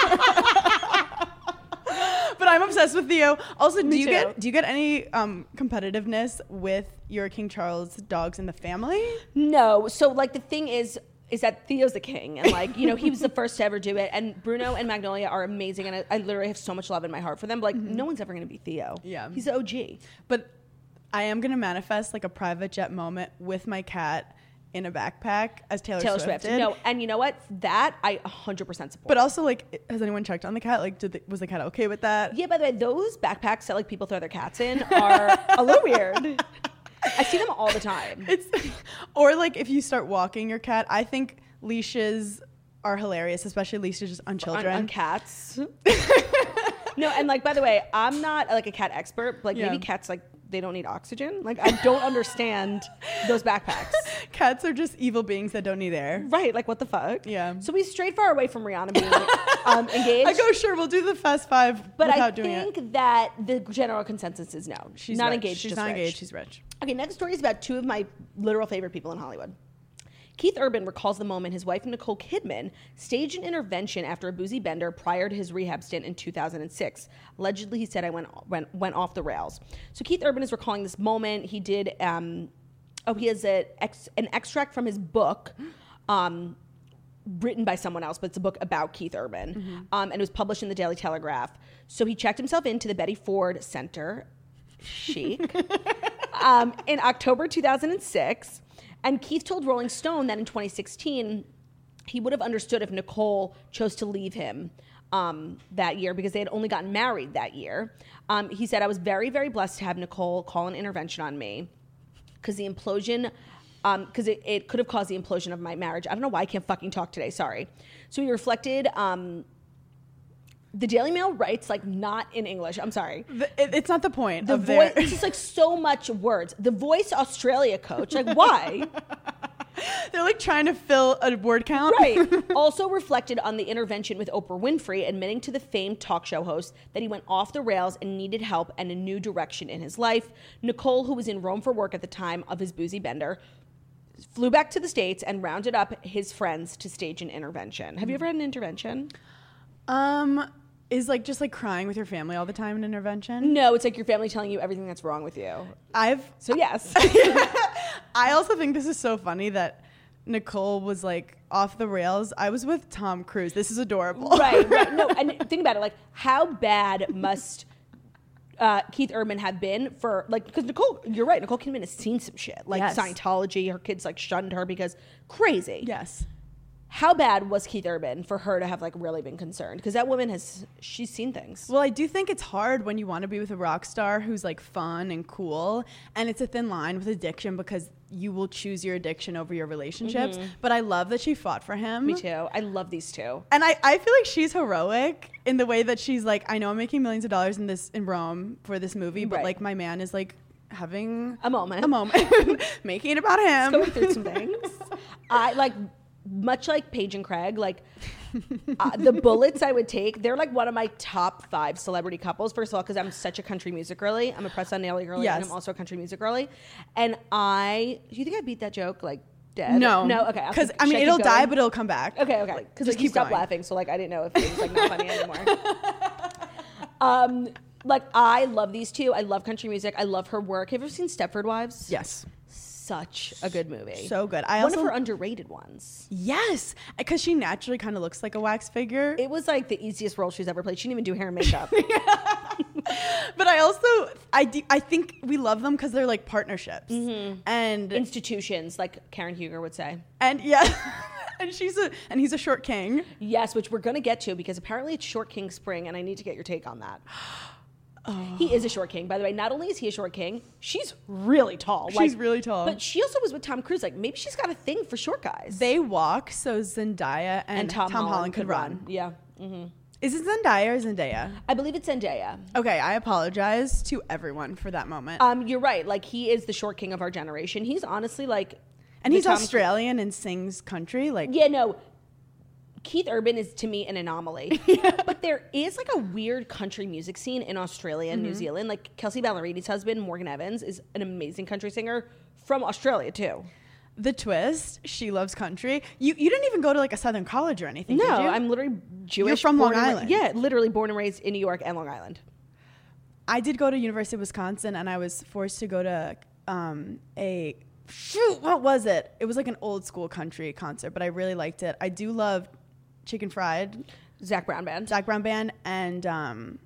But I'm obsessed with Theo. Also, do Me you too. get do you get any um, competitiveness with your King Charles dogs in the family? no. So, like, the thing is, is that Theo's the king. And, like, you know, he was the first to ever do it. And Bruno and Magnolia are amazing. And I, I literally have so much love in my heart for them. But, like, mm-hmm. no one's ever going to be Theo. Yeah. He's the O G. But I am gonna manifest like a private jet moment with my cat in a backpack as Taylor, Taylor Swift, Swift. did. No, and you know what? That I one hundred percent support. But also, like, has anyone checked on the cat? Like, did the, was the cat okay with that? Yeah, by the way, those backpacks that, like, people throw their cats in are a little weird. I see them all the time. It's or like if you start walking your cat, I think leashes are hilarious, especially leashes on children. On, on cats. No, and, like, by the way, I'm not like a cat expert, but, like, Yeah. maybe cats, like, they don't need oxygen. Like, I don't understand those backpacks. Cats are just evil beings that don't need air. Right, like, what the fuck? Yeah. So we strayed far away from Rihanna being um, engaged. I go, sure, we'll do the Fast Five but without I doing think it. that the general consensus is no. She's not rich. engaged. She's just not rich. engaged. She's rich. Okay, next story is about two of my literal favorite people in Hollywood. Keith Urban recalls the moment his wife Nicole Kidman staged an intervention after a boozy bender prior to his rehab stint in two thousand six. Allegedly, he said I went went, went off the rails. So Keith Urban is recalling this moment. He did. Um, oh, he has a, ex, an extract from his book. Um, written by someone else, but it's a book about Keith Urban. Mm-hmm. Um, and it was published in the Daily Telegraph. So he checked himself into the Betty Ford Center, chic, um, in October two thousand six. And Keith told Rolling Stone that in twenty sixteen, he would have understood if Nicole chose to leave him um, that year because they had only gotten married that year. Um, he said, I was very, very blessed to have Nicole call an intervention on me because the implosion, because um, it, it could have caused the implosion of my marriage. I don't know why I can't fucking talk today. Sorry. So he reflected, um, the Daily Mail writes like not in English. I'm sorry. The, it, it's not the point. The of voice, their- it's just like so much words. The Voice Australia coach, like why? They're like trying to fill a word count. Right. Also reflected on the intervention with Oprah Winfrey, admitting to the famed talk show host that he went off the rails and needed help and a new direction in his life. Nicole, who was in Rome for work at the time of his boozy bender, flew back to the States and rounded up his friends to stage an intervention. Have you ever had an intervention? Um, is like just like crying with your family all the time an intervention? No, it's like your family telling you everything that's wrong with you. I've So yes. I also think this is so funny that Nicole was like off the rails. I was with Tom Cruise. This is adorable. Right, right. No, and think about it. Like, how bad must uh, Keith Urban have been for, like, because Nicole, you're right, Nicole Kidman has seen some shit. Like, Yes. Scientology, her kids, like, shunned her because crazy. Yes. How bad was Keith Urban for her to have, like, really been concerned? Because that woman has, she's seen things. Well, I do think it's hard when you want to be with a rock star who's like fun and cool, and it's a thin line with addiction because you will choose your addiction over your relationships. Mm-hmm. But I love that she fought for him. Me too. I love these two. And I, I feel like she's heroic in the way that she's like, I know I'm making millions of dollars in this in Rome for this movie, but Right. like my man is like having A moment. a moment, making it about him. Going through some things. I, like, much like Paige and Craig, like, uh, the bullets I would take, they're like one of my top five celebrity couples. First of all, because I'm such a country music girly. I'm a press on Naily girly, Yes. and I'm also a country music girly. And I, do you think I beat that joke like dead? No, no, okay. because keep- I mean should it'll keep die, going? but it'll come back. Okay, okay. Because just like, you keep stopped going. laughing, so like I didn't know if it was like not funny anymore. um, like I love these two. I love country music. I love her work. Have you ever seen Stepford Wives? Yes, Such a good movie. so good. I One also of her underrated ones. yes, because she naturally kind of looks like a wax figure. It was like the easiest role she's ever played. She didn't even do hair and makeup. But I also I do, I think we love them because they're like partnerships Mm-hmm. and Institutions, like Karen Huger would say. and yeah, and she's a and he's a short king. Yes, which we're going to get to because apparently it's Short King Spring, and I need to get your take on that. He is a short king, by the way. Not only is he a short king, she's really tall. She's really tall. But she also was with Tom Cruise. Like, maybe she's got a thing for short guys. They walk so Zendaya and, and Tom, Tom, Holland, Holland could run. Yeah. hmm Is it Zendaya or Zendaya? I believe it's Zendaya. Okay, I apologize to everyone for that moment. Um, you're right. Like, he is the short king of our generation. He's honestly like... and the he's Tom- Australian and sings country. Like Yeah, no. Keith Urban is to me an anomaly. But there is like a weird country music scene in Australia and Mm-hmm. New Zealand. Like Kelsey Ballerini's husband, Morgan Evans, is an amazing country singer from Australia too. The Twist, she loves country. You you didn't even go to like a Southern college or anything, No, did you? I'm literally Jewish. You're from born Long and ra- Island. Yeah, literally born and raised in New York and Long Island. I did go to University of Wisconsin, and I was forced to go to um, a shoot. What was it? It was like an old school country concert, but I really liked it. I do love Chicken Fried, Zach Brown Band. Zac Brown Band, and um,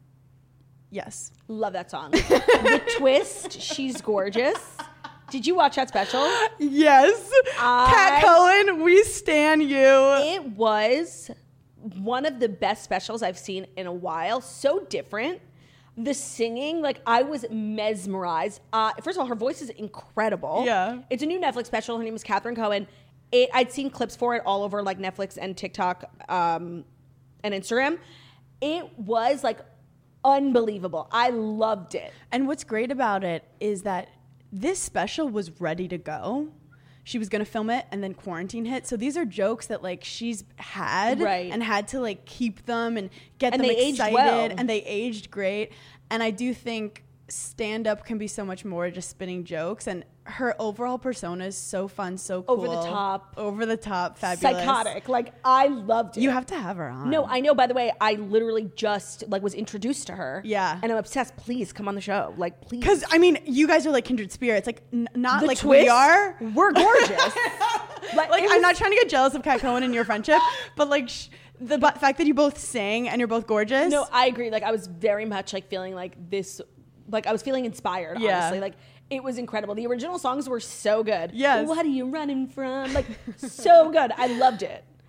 yes, Love that song. The Twist, she's gorgeous. Did you watch that special? yes, I- Kat Cohen, we stan you. It was one of the best specials I've seen in a while. So different. The singing, like I was mesmerized. Uh, first of all, her voice is incredible. Yeah. It's a new Netflix special. Her name is Catherine Cohen. It, I'd seen clips for it all over like Netflix and TikTok um, and Instagram. It was like unbelievable. I loved it. And what's great about it is that this special was ready to go. She was going to film it and then quarantine hit. So these are jokes that like she's had Right. and had to like keep them and get And them they aged excited well. and they aged great. And I do think stand up can be so much more just spinning jokes, and her overall persona is so fun, so cool. Over the top. Over the top, fabulous. Psychotic. Like I loved it. You have to have her on. No, I know. By the way, I literally just like was introduced to her. Yeah. And I'm obsessed. Please come on the show. Like, please. Because I mean, you guys are like kindred spirits. Like n- not The like Twist, we are. We're gorgeous. like, Like it I'm was- not trying to get jealous of Kat Cohen and your friendship, but like sh- the bu- fact that you both sing and you're both gorgeous. No, I agree. Like I was very much like feeling like this. Like I was feeling inspired. Yeah. Honestly, like it was incredible. The original songs were so good. Yes. What are you running from? Like so good. I loved it.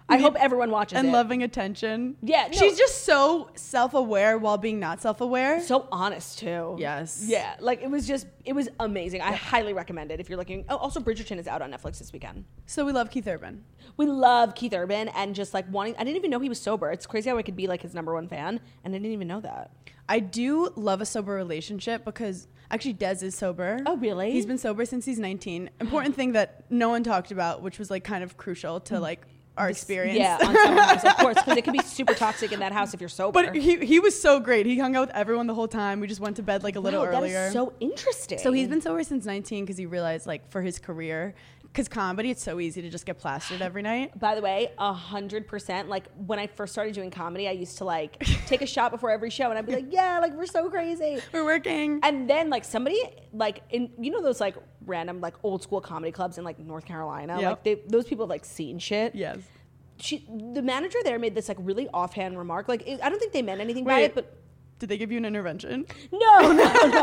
I hope everyone watches and it. loving attention. Yeah, no. She's just so self-aware while being not self-aware. So honest too. Yes. Yeah, like it was just, it was amazing. I highly recommend it if you're looking. Oh, also Bridgerton is out on Netflix this weekend. So we love Keith Urban. We love Keith Urban and just like wanting, I didn't even know he was sober. It's crazy how I could be like his number one fan and I didn't even know that. I do love a sober relationship because actually Des is sober. Oh, really? He's been sober since he's nineteen. Important thing that no one talked about, which was like kind of crucial to like our experience. Yeah, on Summer House, of course, because it can be super toxic in that house if you're sober. But he he was so great. He hung out with everyone the whole time. We just went to bed like a little wow, earlier. That is so interesting. So he's been sober since nineteen because he realized like for his career, because comedy, it's so easy to just get plastered every night. By the way, a hundred percent. Like when I first started doing comedy, I used to like take a shot before every show, and I'd be like, "Yeah, like we're so crazy, we're working." And then like somebody like in you know those like random like old school comedy clubs in like North Carolina, Yep. like they, those people have like seen shit. Yes. She, the manager there made this like really offhand remark. Like it, I don't think they meant anything by Wait, it, but did they give you an intervention? no, no,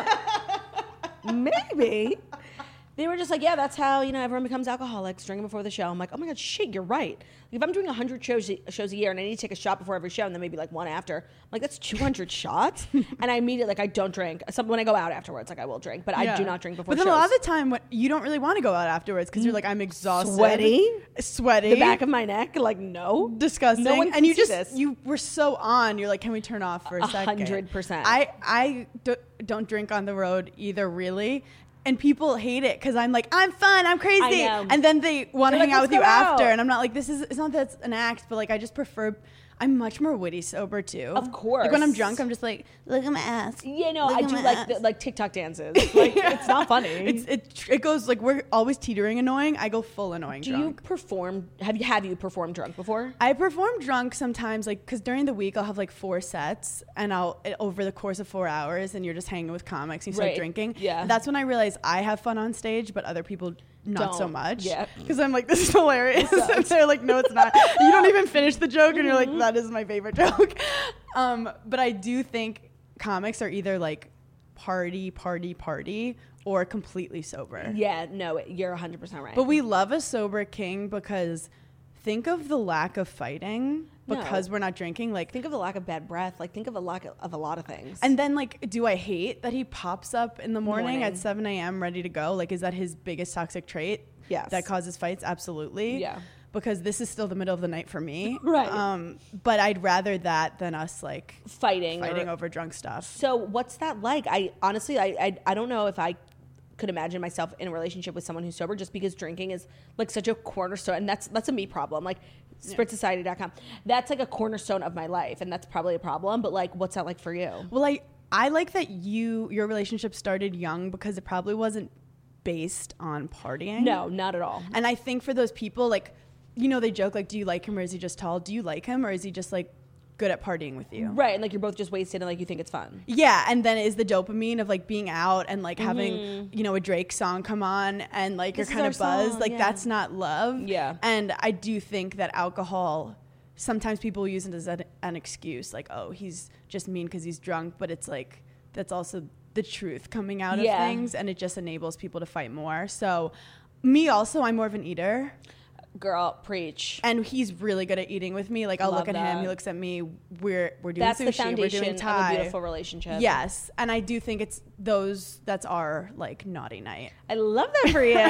no. Maybe. They were just like, yeah, that's how, you know, everyone becomes alcoholics, drinking before the show. I'm like, oh my God, shit, you're right. Like, if I'm doing one hundred shows, shows a year and I need to take a shot before every show and then maybe like one after, I'm like, that's two hundred shots. And I immediately, like, I don't drink. Some, when I go out afterwards, like, I will drink, but Yeah. I do not drink before But then shows. a lot of the time, what, you don't really want to go out afterwards because you're like, I'm exhausted. Sweaty? Sweaty. The back of my neck, like, no. Disgusting. No one can and you see just, this. you were so on. You're like, can we turn off for a, A second? hundred percent. I, I do, don't drink on the road either, really. And people hate it because I'm like, I'm fun, I'm crazy. I know. And then they want to They're hang like, out "Let's with you go out." after. And I'm not like, this is, it's not that it's an act, but like, I just prefer, I'm much more witty sober too. Of course. Like when I'm drunk, I'm just like, look at my ass. Yeah, no, Look I at do my like ass. the, like TikTok dances. Like, it's not funny. It's, it, it goes like, we're always teetering annoying. I go full annoying do drunk. you perform, have you, have you performed drunk before? I perform drunk sometimes, like, because during the week I'll have like four sets, and I'll it, over the course of four hours, and you're just hanging with comics, and you start Right. drinking. Yeah. And that's when I realize I have fun on stage, but other people not so Don't. much. Yeah. Because I'm like, this is hilarious, and they're like, no, it's not. You don't even finish the joke, and you're like, that is my favorite joke. Um, but I do think comics are either like party, party, party, or completely sober. Yeah, no, you're one hundred percent right. But we love a sober king because think of the lack of fighting because No. we're not drinking. Like, think of the lack of bad breath. Like, think of a lack of, of a lot of things. and then like, do I hate that he pops up in the morning, Morning. at seven a.m. ready to go? Like, is that his biggest toxic trait? Yes. That causes fights? Absolutely. Yeah. Because this is still the middle of the night for me. Right. Um, but I'd rather that than us like fighting. fighting or, over drunk stuff. So what's that like? I honestly, I, I, I don't know if I could imagine myself in a relationship with someone who's sober, just because drinking is like such a cornerstone, and that's that's a me problem. Like sprit society dot com, that's like a cornerstone of my life, and that's probably a problem. But like, what's that like for you? Well, I I like that you your relationship started young because it probably wasn't based on partying. No, not at all. And I think for those people, like, you know, they joke, like, do you like him or is he just tall? Do you like him or is he just, like, good at partying with you? Right, and like you're both just wasted and like you think it's fun. Yeah, and then is the dopamine of, like, being out and, like, having, you know, a Drake song come on and, like, This you're is kind of our buzzed. song, Like, yeah. that's not love. Yeah. And I do think that alcohol, sometimes people use it as an, an excuse. Like, oh, he's just mean because he's drunk. But it's, like, that's also the truth coming out Yeah. of things. And it just enables people to fight more. So, me also, I'm more of an eater. Girl, preach. And he's really good at eating with me. Like, I'll Love look at that. him, he looks at me. We're we're doing That's sushi. the foundation we're doing of Thai. a beautiful relationship. Yes, and I do think it's those. That's our like naughty night. I love that for you.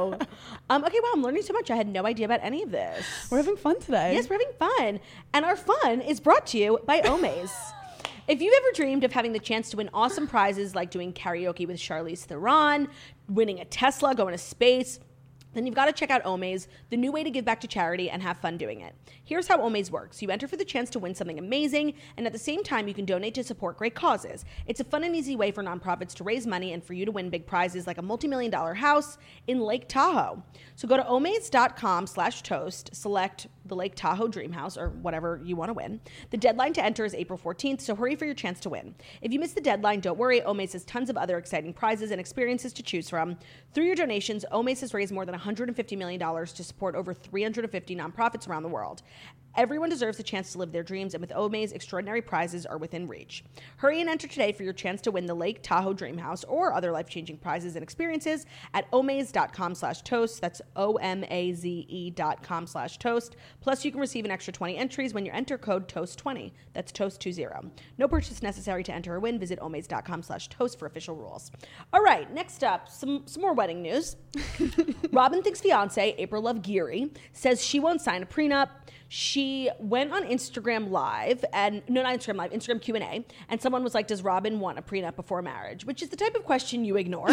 um, okay, wow, I'm learning so much. I had no idea about any of this. We're having fun today. Yes, we're having fun. And our fun is brought to you by Omaze. If you've ever dreamed of having the chance to win awesome prizes like doing karaoke with Charlize Theron, winning a Tesla, going to space, then you've got to check out Omaze, the new way to give back to charity and have fun doing it. Here's how Omaze works. You enter for the chance to win something amazing, and at the same time, you can donate to support great causes. It's a fun and easy way for nonprofits to raise money and for you to win big prizes like a multi-million dollar house in Lake Tahoe. So go to omaze.com slash toast, select the Lake Tahoe Dream House or whatever you want to win. The deadline to enter is April fourteenth, so hurry for your chance to win. If you miss the deadline, don't worry. Omaze has tons of other exciting prizes and experiences to choose from. Through your donations, Omaze has raised more than one hundred fifty million dollars to support over three hundred fifty nonprofits around the world. Everyone deserves a chance to live their dreams, and with Omaze, extraordinary prizes are within reach. Hurry and enter today for your chance to win the Lake Tahoe Dream House or other life-changing prizes and experiences at omaze.com slash toast. That's O-M-A-Z-E dot com slash toast. Plus, you can receive an extra twenty entries when you enter code toast twenty. That's toast twenty. No purchase necessary to enter or win. Visit omaze.com slash toast for official rules. All right, next up, some, some more wedding news. Robin Thicke's fiance, April Love Geary, says she won't sign a prenup. She went on Instagram Live, and no, not Instagram Live, Instagram Q and A, and someone was like, does Robin want a prenup before marriage? Which is the type of question you ignore.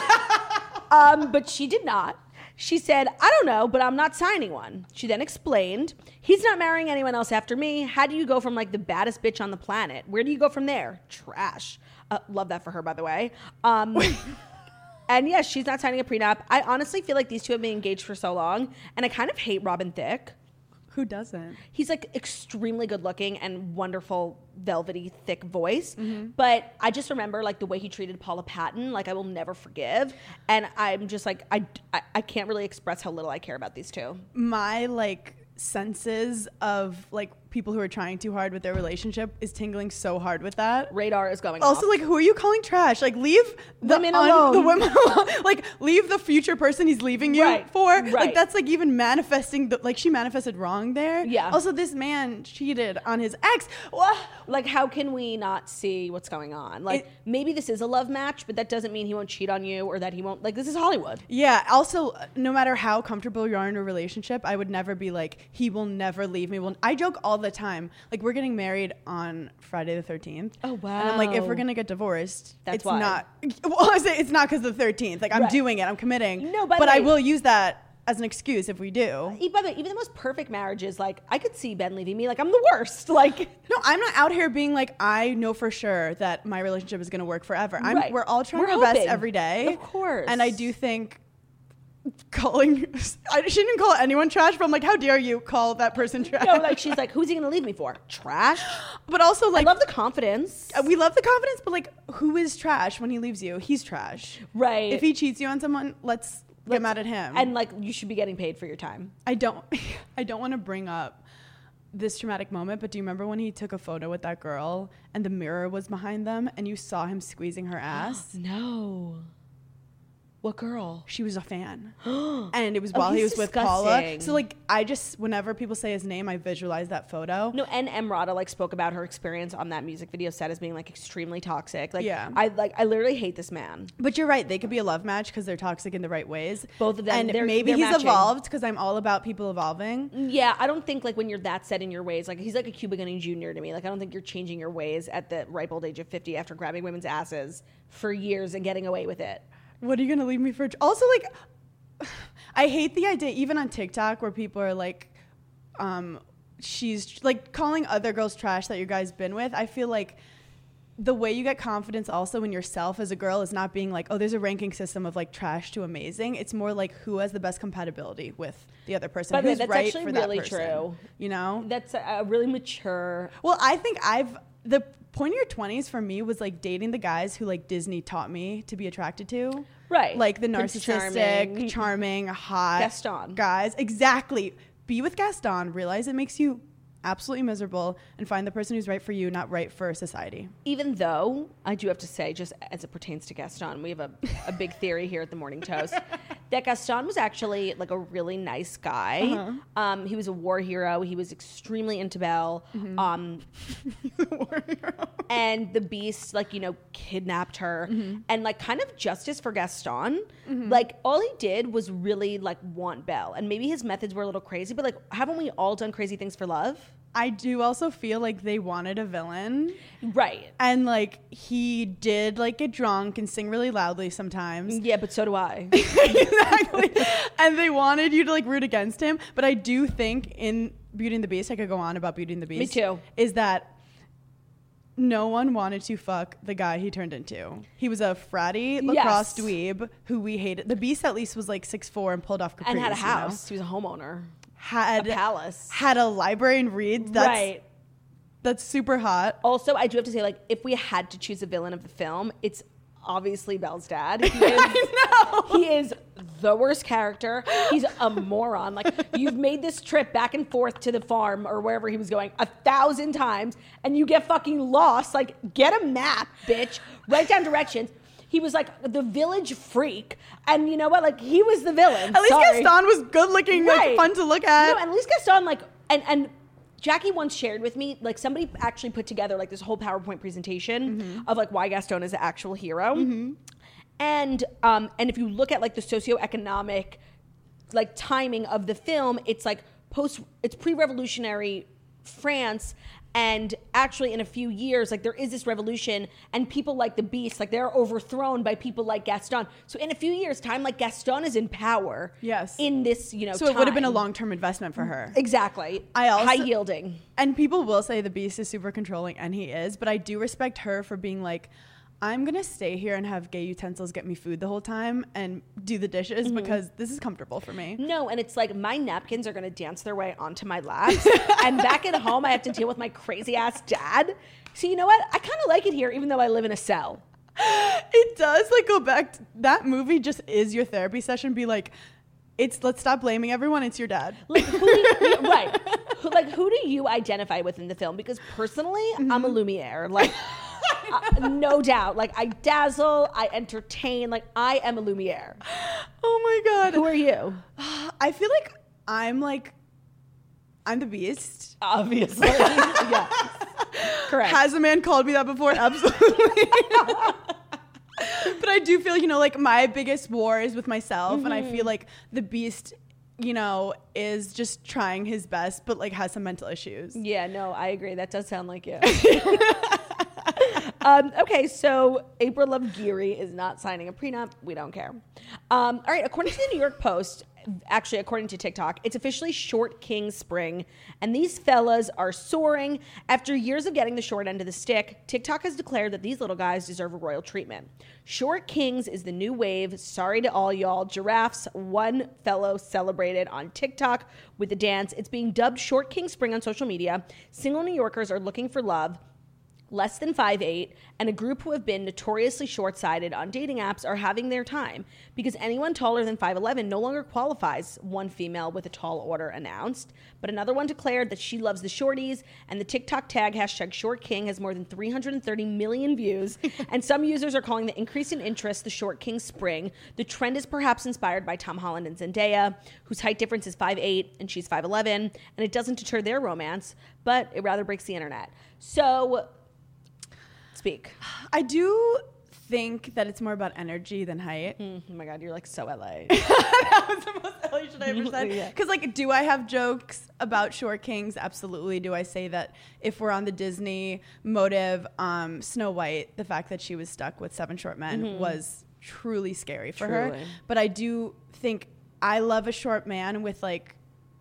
um, but she did not. She said, I don't know, but I'm not signing one. She then explained, he's not marrying anyone else after me. How do you go from like the baddest bitch on the planet? Where do you go from there? Trash. Uh, love that for her, by the way. Um, and yes, she's not signing a prenup. I honestly feel like these two have been engaged for so long, and I kind of hate Robin Thicke. Who doesn't? He's like extremely good looking and wonderful, velvety, thick voice. Mm-hmm. But I just remember like the way he treated Paula Patton, like I will never forgive. And I'm just like, I, I, I can't really express how little I care about these two. My like senses of like people who are trying too hard with their relationship is tingling so hard with that. Radar is going also off. Like, who are you calling trash? Like, leave the women un- alone. the women alone. Like, leave the future person he's leaving you right. for. Right. Like, that's like even manifesting the, like she manifested wrong there. Yeah. Also, this man cheated on his ex. Like, how can we not see what's going on? Like, It, maybe this is a love match, but that doesn't mean he won't cheat on you or that he won't. Like, this is Hollywood. Yeah. Also, no matter how comfortable you are in a relationship, I would never be like, he will never leave me. Well, I joke all the time. Like, we're getting married on Friday the thirteenth. Oh, wow. And I'm like, if we're going to get divorced, That's it's why. not. Well, I say it's not because of the thirteenth. Like, I'm Right. doing it. I'm committing. No, by the but I way- will use that as an excuse if we do. E- By the way, even the most perfect marriages, like, I could see Ben leaving me. Like, I'm the worst. Like, No, I'm not out here being like, I know for sure that my relationship is going to work forever. I'm, Right. We're all trying We're our best hoping. every day. Of course. And I do think calling, I she didn't call anyone trash, but I'm like, how dare you call that person trash? no, like, she's like, who's he going to leave me for? Trash? But also, like, I love the confidence. uh, we love the confidence, but like, who is trash when he leaves you? He's trash. Right. If he cheats you on someone, let's, get Let's- mad at him. And, like, you should be getting paid for your time. I don't, I don't want to bring up this traumatic moment, but do you remember when he took a photo with that girl and the mirror was behind them and you saw him squeezing her ass? No. What girl? She was a fan. And it was Oh, while he he's was with Paula. disgusting. So like, I just, whenever people say his name, I visualize that photo. No, and Emrata like spoke about her experience on that music video set as being like extremely toxic. Like, Yeah. I like I literally hate this man. But you're right. They could be a love match because they're toxic in the right ways. Both of them, And they're- maybe they're he's matching. evolved because I'm all about people evolving. Yeah, I don't think like when you're that set in your ways, like he's like a Cuba Gooding Junior to me. Like I don't think you're changing your ways at the ripe old age of fifty after grabbing women's asses for years and getting away with it. What are you going to leave me for? Also, like, I hate the idea, even on TikTok, where people are like, um, she's like calling other girls trash that you guys been with. I feel like the way you get confidence also in yourself as a girl is not being like, oh, there's a ranking system of like trash to amazing. It's more like who has the best compatibility with the other person. By the way, Who's that's right actually for really that person, true. You know? That's a, a really mature. Well, I think I've the point of your twenties for me was like dating the guys who like Disney taught me to be attracted to. Right. Like the Prince narcissistic, Charming. charming, hot Gaston. guys. Exactly. Be with Gaston. Realize it makes you absolutely miserable and find the person who's right for you, not right for society. Even though I do have to say, just as it pertains to Gaston, we have a, a big theory here at the Morning Toast that Gaston was actually like a really nice guy. Uh-huh. Um, he was a war hero. He was extremely into Belle. Mm-hmm. Um, and the Beast, like, you know, kidnapped her. Mm-hmm. And like kind of justice for Gaston. Mm-hmm. Like all he did was really like want Belle. And maybe his methods were a little crazy, but like haven't we all done crazy things for love? I do also feel like they wanted a villain. Right. And like he did like get drunk and sing really loudly sometimes. Yeah, but so do I. Exactly. And they wanted you to like root against him. But I do think in Beauty and the Beast, I could go on about Beauty and the Beast. Me too. Is that no one wanted to fuck the guy he turned into. He was a fratty lacrosse Yes. dweeb who we hated. The Beast at least was like six foot four and pulled off capris. And had a you know? house. He was a homeowner. Had A palace. Had a library and reads. That's, right. That's super hot. Also, I do have to say, like, if we had to choose a villain of the film, it's obviously Belle's dad. He is, I know. He is the worst character. He's a moron. Like, you've made this trip back and forth to the farm or wherever he was going a thousand times, and you get fucking lost. Like, get a map, bitch. Write down directions. He was like the village freak. And you know what? Like, he was the villain. At least Sorry. Gaston was good looking, Right. like fun to look at. No, and at least Gaston, like, and, and Jackie once shared with me, like, somebody actually put together like this whole PowerPoint presentation mm-hmm. of like why Gaston is the actual hero. Mm-hmm. And um, and if you look at like the socioeconomic like timing of the film, it's like post, it's pre-revolutionary France. And actually, in a few years, like there is this revolution, and people like the Beast, like they're overthrown by people like Gaston. So in a few years' time, like Gaston is in power. Yes. In this, you know, so time. It would have been a long-term investment for her. Exactly. I also, high yielding. And people will say the Beast is super controlling, and he is. But I do respect her for being like, I'm going to stay here and have gay utensils get me food the whole time and do the dishes mm-hmm. because this is comfortable for me. No, and it's like my napkins are going to dance their way onto my laps. And back at home, I have to deal with my crazy ass dad. So you know what? I kind of like it here, even though I live in a cell. It does like go back. To, that movie just is your therapy session. Be like, it's let's stop blaming everyone. It's your dad. Like, who do you, right. Who, like, who do you identify with in the film? Because personally, mm-hmm. I'm a Lumiere. Like, Uh, no doubt. Like, I dazzle, I entertain. Like, I am a Lumiere. Oh my God. Who are you? I feel like I'm like, I'm the Beast. Obviously. Yeah. Correct. Has a man called me that before? Absolutely. But I do feel, you know, like my biggest war is with myself. Mm-hmm. And I feel like the Beast, you know, is just trying his best, but like has some mental issues. Yeah, no, I agree. That does sound like you. Um, okay, so April Love Geary is not signing a prenup. We don't care. Um, all right, according to the New York Post, actually according to TikTok, it's officially Short King Spring, and these fellas are soaring. After years of getting the short end of the stick, TikTok has declared that these little guys deserve a royal treatment. Short Kings is the new wave. Sorry to all y'all. Giraffes, one fellow celebrated on TikTok with the dance. It's being dubbed Short King Spring on social media. Single New Yorkers are looking for love. Less than five eight, and a group who have been notoriously short-sighted on dating apps are having their time because anyone taller than five eleven no longer qualifies, one female with a tall order announced. But another one declared that she loves the shorties, and the TikTok tag hashtag Short King has more than three hundred thirty million views, and some users are calling the increase in interest the Short King Spring. The trend is perhaps inspired by Tom Holland and Zendaya, whose height difference is five eight and she's five eleven, and it doesn't deter their romance, but it rather breaks the internet. So... Speak. I do think that it's more about energy than height. Mm, oh my God, you're like so L A. That was the most L A shit I ever said. Yeah. Because like, do I have jokes about Short Kings? Absolutely. Do I say that if we're on the Disney motive, um, Snow White, the fact that she was stuck with seven short men mm-hmm. was truly scary for truly. her. But I do think I love a short man with like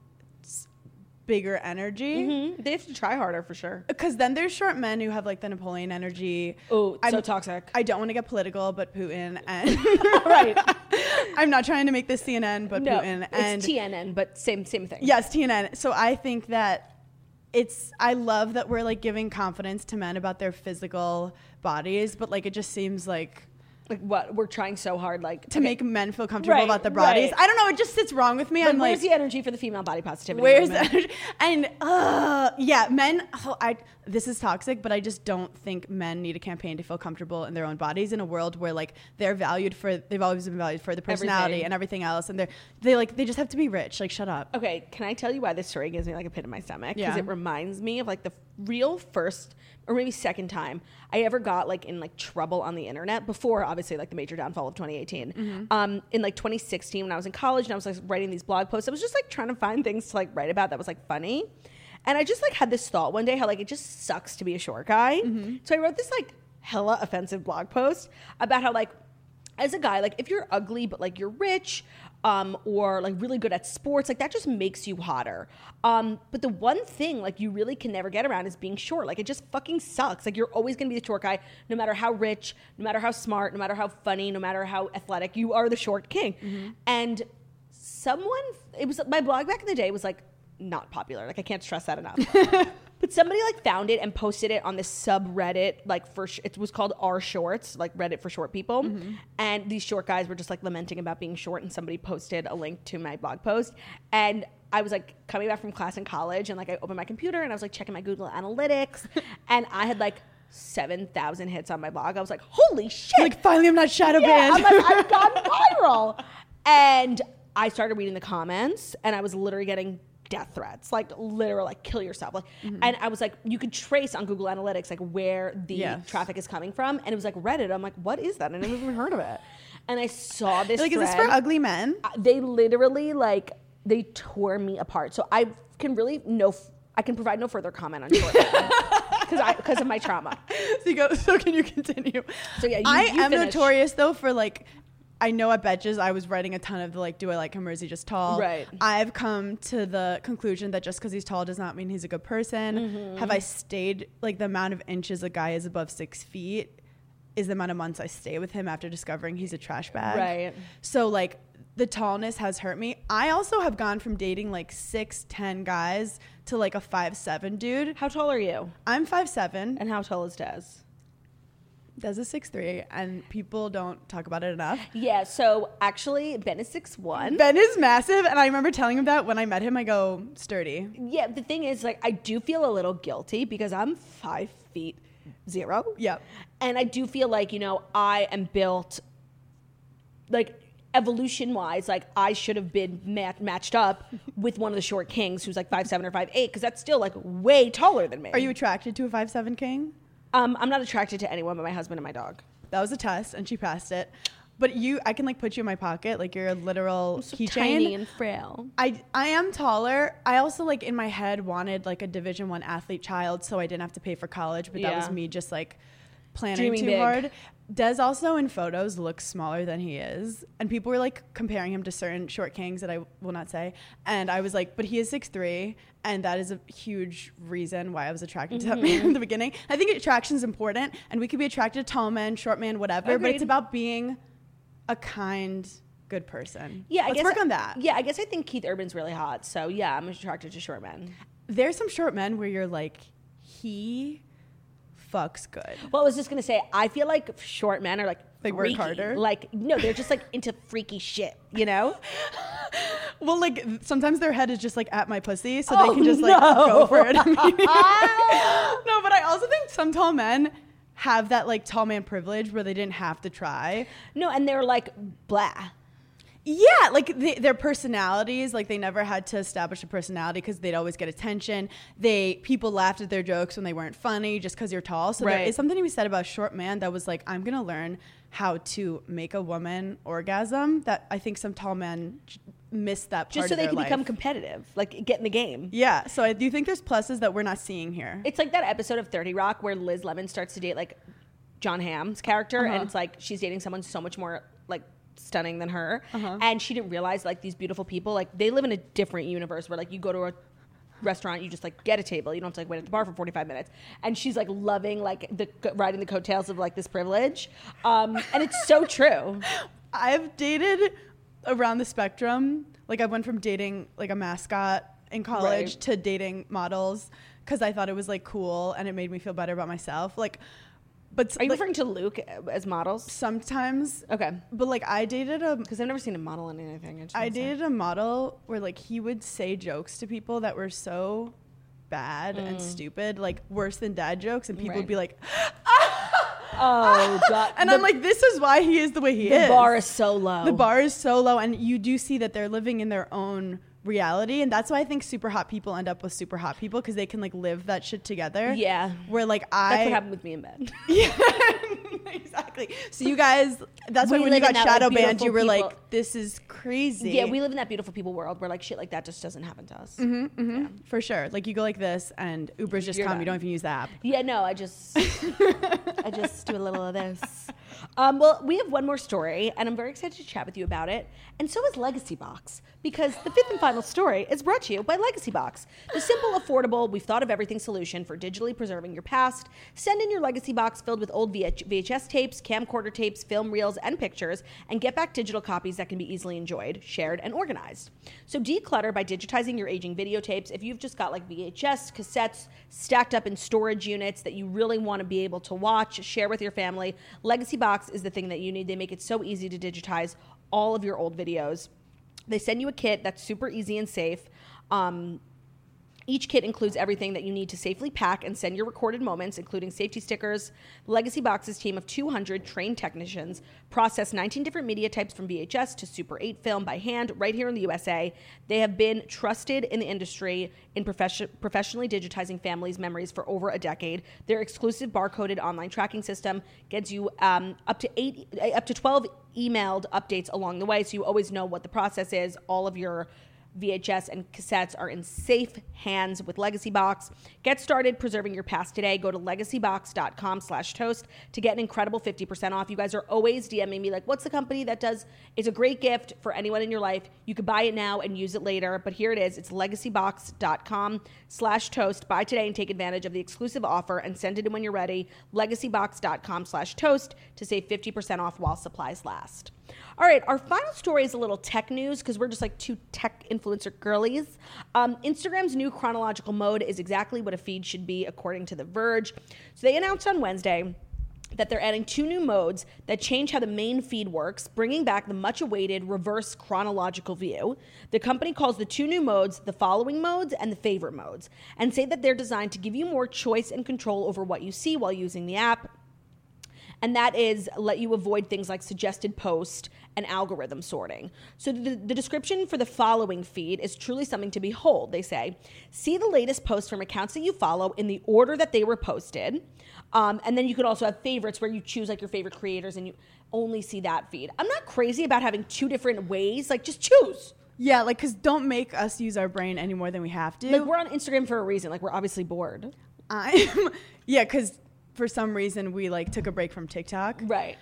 bigger energy. Mm-hmm. They have to try harder for sure. Because then there's short men who have like the Napoleon energy. Oh, so I'm, toxic. I don't want to get political, but Putin and right. I'm not trying to make this C N N, but no, Putin and it's T N N, but same same thing. Yes, T N N. So I think that it's I love that we're like giving confidence to men about their physical bodies, but like it just seems like like what we're trying so hard like to okay. make men feel comfortable right, about their bodies. Right. I don't know. It just sits wrong with me. Like, I'm where's like, the energy for the female body positivity? Where's the energy? And uh, yeah, men. Oh, I this is toxic, but I just don't think men need a campaign to feel comfortable in their own bodies in a world where like they're valued for they've always been valued for the personality everything. and everything else, and they're they like they just have to be rich. Like, shut up. Okay, can I tell you why this story gives me like a pit in my stomach? Because yeah. it reminds me of like the real first or maybe second time I ever got like in like trouble on the internet before obviously like the major downfall of twenty eighteen. Mm-hmm. Um, in like twenty sixteen when I was in college and I was like writing these blog posts, I was just like trying to find things to like write about that was like funny. And I just like had this thought one day how like it just sucks to be a short guy. Mm-hmm. So I wrote this like hella offensive blog post about how like as a guy, like if you're ugly but like you're rich, um, or like really good at sports, like that just makes you hotter. Um, but the one thing like you really can never get around is being short. Like it just fucking sucks. Like you're always gonna be the short guy, no matter how rich, no matter how smart, no matter how funny, no matter how athletic, you are the short king. Mm-hmm. And someone, it was my blog back in the day was like not popular. Like I can't stress that enough. But somebody like found it and posted it on this subreddit, like for sh- it was called R Shorts, like Reddit for short people. Mm-hmm. And these short guys were just like lamenting about being short, and somebody posted a link to my blog post. And I was like coming back from class in college, and like I opened my computer and I was like checking my Google Analytics, and I had like seven thousand hits on my blog. I was like, holy shit! Like finally, I'm not shadow yeah, banned. I'm like, I've gone viral. And I started reading the comments, and I was literally getting death threats, like literal, like kill yourself. Like, mm-hmm. And I was like, you could trace on Google Analytics like where the yes. traffic is coming from, and it was like Reddit. I'm like, what is that? I never even heard of it. And I saw this. Like, thread. Is this for ugly men? They literally like they tore me apart. So I can really no, I can provide no further comment on short because I because of my trauma. So you go. So can you continue? So yeah, you, I you am finish. notorious though for like. I know at Betches I was writing a ton of the like, do I like him or is he just tall? Right. I've come to the conclusion that just because he's tall does not mean he's a good person. Mm-hmm. Have I stayed, like the amount of inches a guy is above six feet is the amount of months I stay with him after discovering he's a trash bag. Right. So like the tallness has hurt me. I also have gone from dating like six, ten guys to like a five, seven dude. How tall are you? I'm five, seven. And how tall is Des? Des is six three, and people don't talk about it enough. Yeah, so actually, Ben is six one. Ben is massive, and I remember telling him that when I met him. I go, sturdy. Yeah, the thing is, like, I do feel a little guilty because I'm five feet zero. Yeah. And I do feel like, you know, I am built, like, evolution-wise, like, I should have been mat- matched up with one of the short kings who's, like, five seven or five eight, because that's still, like, way taller than me. Are you attracted to a five seven king? Um, I'm not attracted to anyone but my husband and my dog. That was a test, and she passed it. But you, I can like put you in my pocket, like you're a literal so keychain. Tiny and frail. I I am taller. I also like in my head wanted like a Division One athlete child, so I didn't have to pay for college. But yeah. that was me just like planning Dreaming too big. hard. Des also in photos looks smaller than he is, and people were like comparing him to certain short kings that I will not say. And I was like, but he is six three, and that is a huge reason why I was attracted mm-hmm. to that man in the beginning. I think attraction is important, and we could be attracted to tall men, short man, whatever. Agreed. But it's about being a kind, good person. Yeah, I let's guess work I, on that. Yeah, I guess I think Keith Urban's really hot. So yeah, I'm attracted to short men. There's some short men where you're like, he fucks good. Well, I was just gonna say, I feel like short men are like they freaky. work harder. Like no, they're just like into freaky shit, you know. Well, like sometimes their head is just like at my pussy, so oh, they can just like no. go for it. No, but I also think some tall men have that like tall man privilege where they didn't have to try. No, and they're like blah. Yeah, like they, their personalities, like they never had to establish a personality because they'd always get attention. They people laughed at their jokes when they weren't funny just because you're tall. So right. there is something to be said about a short man that was like, I'm gonna learn how to make a woman orgasm. That I think some tall men miss that part just so of they their can life. become competitive, like get in the game. Yeah, so I do think there's pluses that we're not seeing here. It's like that episode of thirty Rock where Liz Lemon starts to date like John Hamm's character, uh-huh. and it's like she's dating someone so much more like stunning than her, uh-huh. and she didn't realize like these beautiful people, like they live in a different universe where like you go to a restaurant, you just like get a table, you don't have to like wait at the bar for forty-five minutes, and she's like loving like the riding the coattails of like this privilege, um, and it's so true. I've dated around the spectrum. Like I went from dating like a mascot in college right. to dating models because I thought it was like cool and it made me feel better about myself. Like, but are you like, referring to Luke as models? Sometimes. Okay. But like I dated a because I've never seen a model in anything. I, I dated a model where like he would say jokes to people that were so bad mm. and stupid, like worse than dad jokes, and people right. would be like, oh god. And the, I'm like, this is why he is the way he the is. The bar is so low. The bar is so low, and you do see that they're living in their own reality, and that's why I think super hot people end up with super hot people because they can like live that shit together. Yeah. Where like I That's what happened with me in bed. Yeah. Exactly. So you guys, that's we why when you got that, shadow like, banned, you were people. like, this is crazy. Yeah, we live in that beautiful people world where like shit like that just doesn't happen to us. Mm-hmm, mm-hmm. Yeah. For sure. Like you go like this and Uber's just You're come. done. You don't even use the app. Yeah, no, I just I just do a little of this. Um, well, we have one more story, and I'm very excited to chat with you about it. And so is Legacy Box, because the fifth and final story is brought to you by Legacy Box, the simple, affordable, we've thought of everything solution for digitally preserving your past. Send in your Legacy Box filled with old V H S tapes, camcorder tapes, film reels, and pictures, and get back digital copies that can be easily enjoyed, shared, and organized. So declutter by digitizing your aging videotapes. If you've just got like V H S, cassettes stacked up in storage units that you really want to be able to watch, share with your family, Legacy Box is the thing that you need. They make it so easy to digitize all of your old videos. They send you a kit that's super easy and safe. Um, Each kit includes everything that you need to safely pack and send your recorded moments, including safety stickers. Legacy Box's team of two hundred trained technicians process nineteen different media types from V H S to Super eight film by hand right here in the U S A. They have been trusted in the industry in profession- professionally digitizing families' memories for over a decade. Their exclusive barcoded online tracking system gets you um, up to eight, up to twelve emailed updates along the way, so you always know what the process is. All of your V H S and cassettes are in safe hands with Legacy Box. Get started preserving your past today. Go to legacybox.com slash toast to get an incredible fifty percent off. You guys are always DMing me like, what's the company that does? It's a great gift for anyone in your life. You could buy it now and use it later, but here it is. It's legacybox.com slash toast. Buy today and take advantage of the exclusive offer and send it in when you're ready. Legacybox.com slash toast to save fifty percent off while supplies last. All right, our final story is a little tech news because we're just like two tech influencer girlies. Um, Instagram's new chronological mode is exactly what a feed should be, according to The Verge. So they announced on Wednesday that they're adding two new modes that change how the main feed works, bringing back the much-awaited reverse chronological view. The company calls the two new modes the following modes and the favorite modes, and say that they're designed to give you more choice and control over what you see while using the app. And that is let you avoid things like suggested post and algorithm sorting. So the, the description for the following feed is truly something to behold. They say, see the latest posts from accounts that you follow in the order that they were posted. Um, and then you could also have favorites where you choose like your favorite creators and you only see that feed. I'm not crazy about having two different ways. Like just choose. Yeah, like, because don't make us use our brain any more than we have to. Like we're on Instagram for a reason. Like we're obviously bored. I'm, yeah, because for some reason we like took a break from TikTok. Right.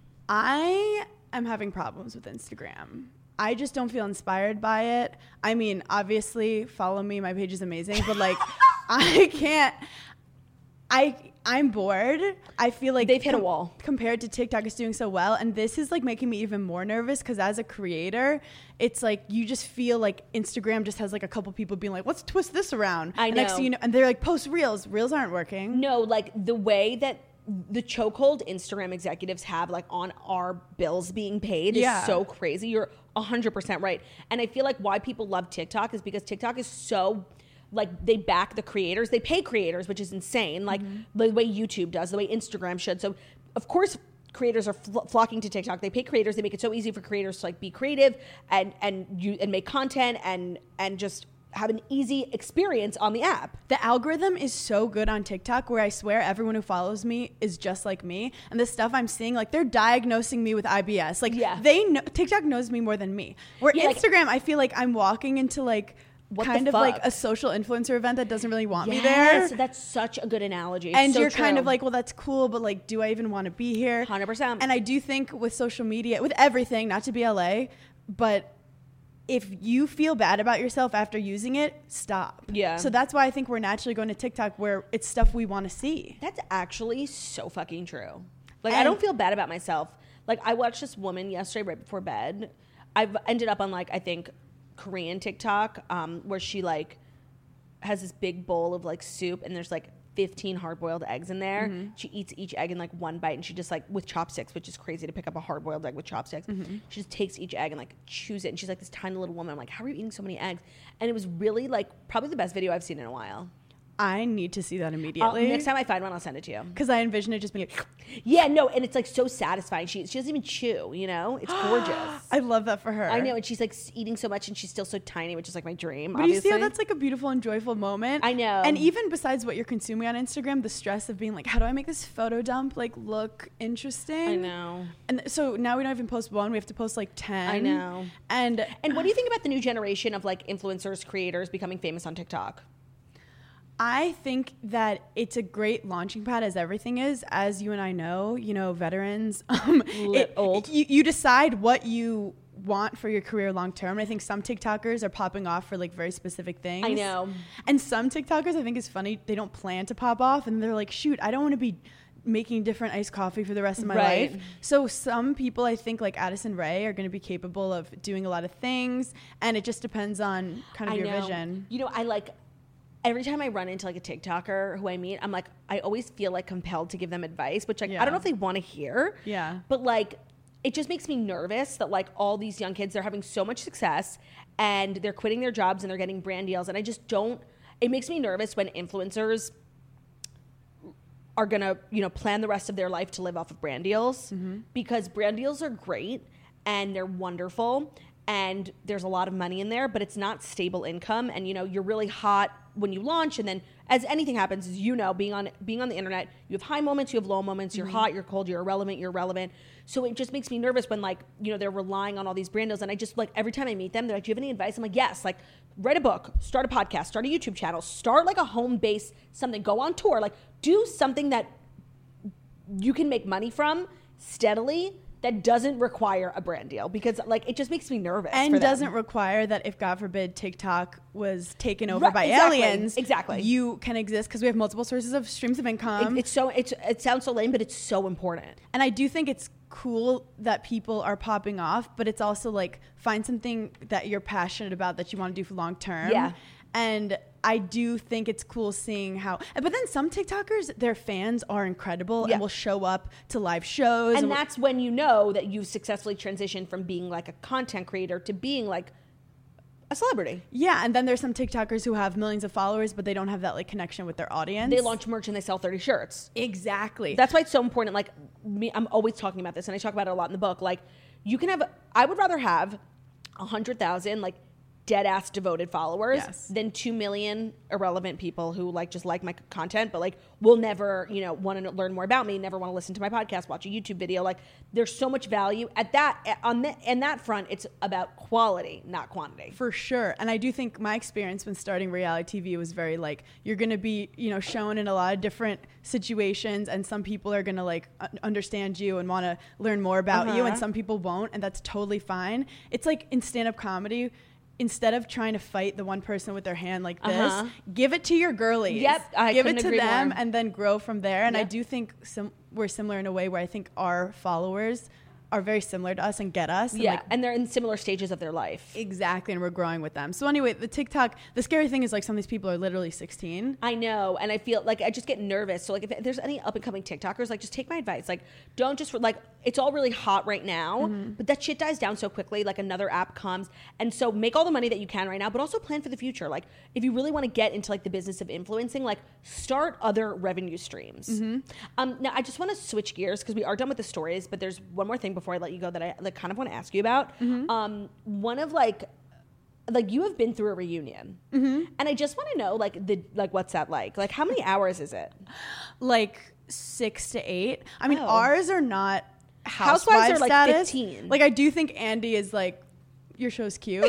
I am having problems with Instagram. I just don't feel inspired by it. I mean, obviously, follow me. My page is amazing. But, like, I can't. I, I'm bored. I feel like they've hit com- a wall. Compared to TikTok, it's doing so well. And this is, like, making me even more nervous because as a creator, it's like you just feel like Instagram just has, like, a couple people being like, let's twist this around. I know. And next thing you know, and they're like, post reels. Reels aren't working. No, like, the way that the chokehold Instagram executives have like on our bills being paid yeah. is so crazy. You're one hundred percent right. And I feel like why people love TikTok is because TikTok is so like they back the creators. They pay creators, which is insane. Like mm-hmm. the way YouTube does, the way Instagram should. So of course creators are fl- flocking to TikTok. They pay creators. They make it so easy for creators to like be creative and and you and make content and and just have an easy experience on the app. The algorithm is so good on TikTok where I swear everyone who follows me is just like me. And the stuff I'm seeing, like they're diagnosing me with I B S. Like yeah. they know, TikTok knows me more than me. Where yeah, Instagram, like, I feel like I'm walking into like what kind of like a social influencer event that doesn't really want yes, me there. Yes, that's such a good analogy. It's and so you're true. kind of like, well, that's cool, but like, do I even want to be here? one hundred percent. And I do think with social media, with everything, not to be L A, but if you feel bad about yourself after using it, stop. Yeah. So that's why I think we're naturally going to TikTok where it's stuff we want to see. That's actually so fucking true. Like, and I don't feel bad about myself. Like, I watched this woman yesterday right before bed. I've ended up on, like, I think, Korean TikTok, um, where she, like, has this big bowl of, like, soup, and there's, like, fifteen hard-boiled eggs in there. Mm-hmm. She eats each egg in like one bite, and she just like with chopsticks, which is crazy to pick up a hard-boiled egg with chopsticks. Mm-hmm. She just takes each egg and like chews it, and she's like this tiny little woman. I'm like, how are you eating so many eggs? And it was really like probably the best video I've seen in a while. I need to see that immediately. I'll, next time I find one, I'll send it to you. Because I envision it just being like... Yeah, no, and it's like so satisfying. She she doesn't even chew, you know? It's gorgeous. I love that for her. I know, and she's like eating so much, and she's still so tiny, which is like my dream, but obviously. You see how that's like a beautiful and joyful moment? I know. And even besides what you're consuming on Instagram, the stress of being like, how do I make this photo dump like look interesting? I know. And so now we don't even post one, we have to post like ten. I know. And And what do you think about the new generation of like influencers, creators becoming famous on TikTok? I think that it's a great launching pad, as everything is, as you and I know, you know, veterans. Um, it, old. You, you decide what you want for your career long term. And I think some TikTokers are popping off for like very specific things. I know. And some TikTokers, I think is funny, they don't plan to pop off and they're like, shoot, I don't want to be making different iced coffee for the rest of my Right. life. So some people, I think like Addison Rae, are going to be capable of doing a lot of things. And it just depends on kind of I your know. vision. You know, I like every time I run into like a TikToker who I meet, I'm like, I always feel like compelled to give them advice, which like Yeah. I don't know if they want to hear. Yeah. But like, it just makes me nervous that like all these young kids, they're having so much success and they're quitting their jobs and they're getting brand deals. And I just don't, it makes me nervous when influencers are gonna, you know, plan the rest of their life to live off of brand deals, Mm-hmm. because brand deals are great and they're wonderful and there's a lot of money in there, but it's not stable income. And you know, you're really hot when you launch, and then as anything happens, as you know, being on being on the internet, you have high moments, you have low moments, you're Mm-hmm. hot, you're cold, you're irrelevant, you're relevant. So it just makes me nervous when like, you know, they're relying on all these brand deals. And I just like every time I meet them, they're like, do you have any advice? I'm like, yes, like write a book, start a podcast, start a YouTube channel, start like a home base, something, go on tour, like do something that you can make money from steadily that doesn't require a brand deal, because like it just makes me nervous. And for them. doesn't require that if God forbid TikTok was taken over Right, by exactly, aliens, exactly. you can exist, because we have multiple sources of streams of income. It, it's so it's it sounds so lame, but it's so important. And I do think it's cool that people are popping off, but it's also like find something that you're passionate about that you want to do for long term. Yeah. And I do think it's cool seeing how, but then some TikTokers, their fans are incredible Yeah. and will show up to live shows. And will- that's when you know that you've successfully transitioned from being like a content creator to being like a celebrity. yeah. And then there's some TikTokers who have millions of followers, but they don't have that like connection with their audience. They launch merch and they sell thirty shirts. Exactly. That's why it's so important. Like me, I'm always talking about this, and I talk about it a lot in the book. Like you can have, I would rather have a hundred thousand like dead ass devoted followers Yes. than two million irrelevant people who like just like my content, but like will never, you know, want to learn more about me, never want to listen to my podcast, watch a YouTube video. Like there's so much value at that on the, in that front. It's about quality, not quantity. For sure. And I do think my experience when starting reality T V was very like, you're going to be, you know, shown in a lot of different situations, and some people are going to like un- understand you and want to learn more about you, Uh-huh. and some people won't, and that's totally fine. It's like in stand-up comedy, instead of trying to fight the one person with their hand like this, Uh-huh. give it to your girlies. Yep, I give it couldn't to agree them more. and then grow from there. And I Yep. do think some, we're similar in a way where I think our followers are very similar to us and get us. And Yeah, like, and they're in similar stages of their life. exactly, and we're growing with them. So anyway, the TikTok, the scary thing is like some of these people are literally sixteen. I know, and I feel like I just get nervous. So like, if there's any up and coming TikTokers, like just take my advice. Like, don't just like it's all really hot right now, Mm-hmm. but that shit dies down so quickly. Like another app comes, and so make all the money that you can right now, but also plan for the future. Like, if you really want to get into like the business of influencing, like start other revenue streams. Mm-hmm. Um, now I just want to switch gears because we are done with the stories, but there's one more thing before I let you go that I like kind of want to ask you about. Mm-hmm. Um, one of like. Like you have been through a reunion, Mm-hmm. and I just want to know, like the like, what's that like? Like, how many hours is it? Like six to eight. I mean, Oh. ours are not Housewives housewives are, like, status. fifteen. Like I do think Andy is like, your show's cute.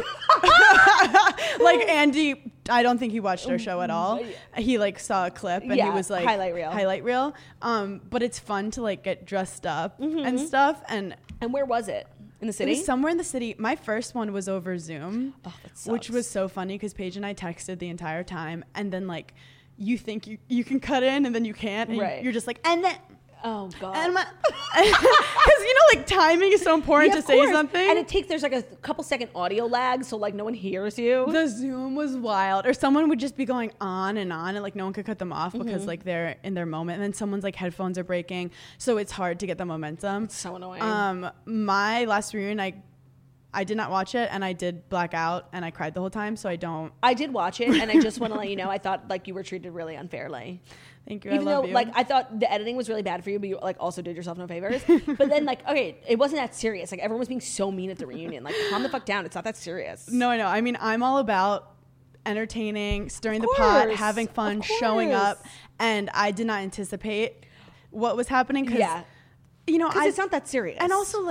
Like Andy, I don't think he watched our show at all. He like saw a clip and Yeah, he was like highlight reel. highlight reel. Um, but it's fun to like get dressed up Mm-hmm. and stuff. And And where was it? In the it city? was somewhere in the city. My first one was over Zoom, Oh, that which sucks. was so funny because Paige and I texted the entire time, and then like you think you, you can cut in and then you can't, and Right. you're just like, and then oh god. and because you know like timing is so important Yeah, to of say course. something. and it takes there's like a couple second audio lag, so like no one hears you. The Zoom was wild, or someone would just be going on and on, and like no one could cut them off because Mm-hmm. like they're in their moment, and then someone's like headphones are breaking, so it's hard to get the momentum. so annoying. Um, my last reunion, I I did not watch it, and I did black out, and I cried the whole time, so I don't. I did watch it, and I just want to let you know, I thought like you were treated really unfairly. Thank you. Even I love though you. like I thought the editing was really bad for you, but you like also did yourself no favors. But then like okay, it wasn't that serious. Like everyone was being so mean at the reunion. Like calm the fuck down. It's not that serious. No, I know. I mean, I'm all about entertaining, stirring the pot, course, having fun, of showing up, course. and I did not anticipate what was happening because, Yeah. you know, Because I it's not that serious. and also like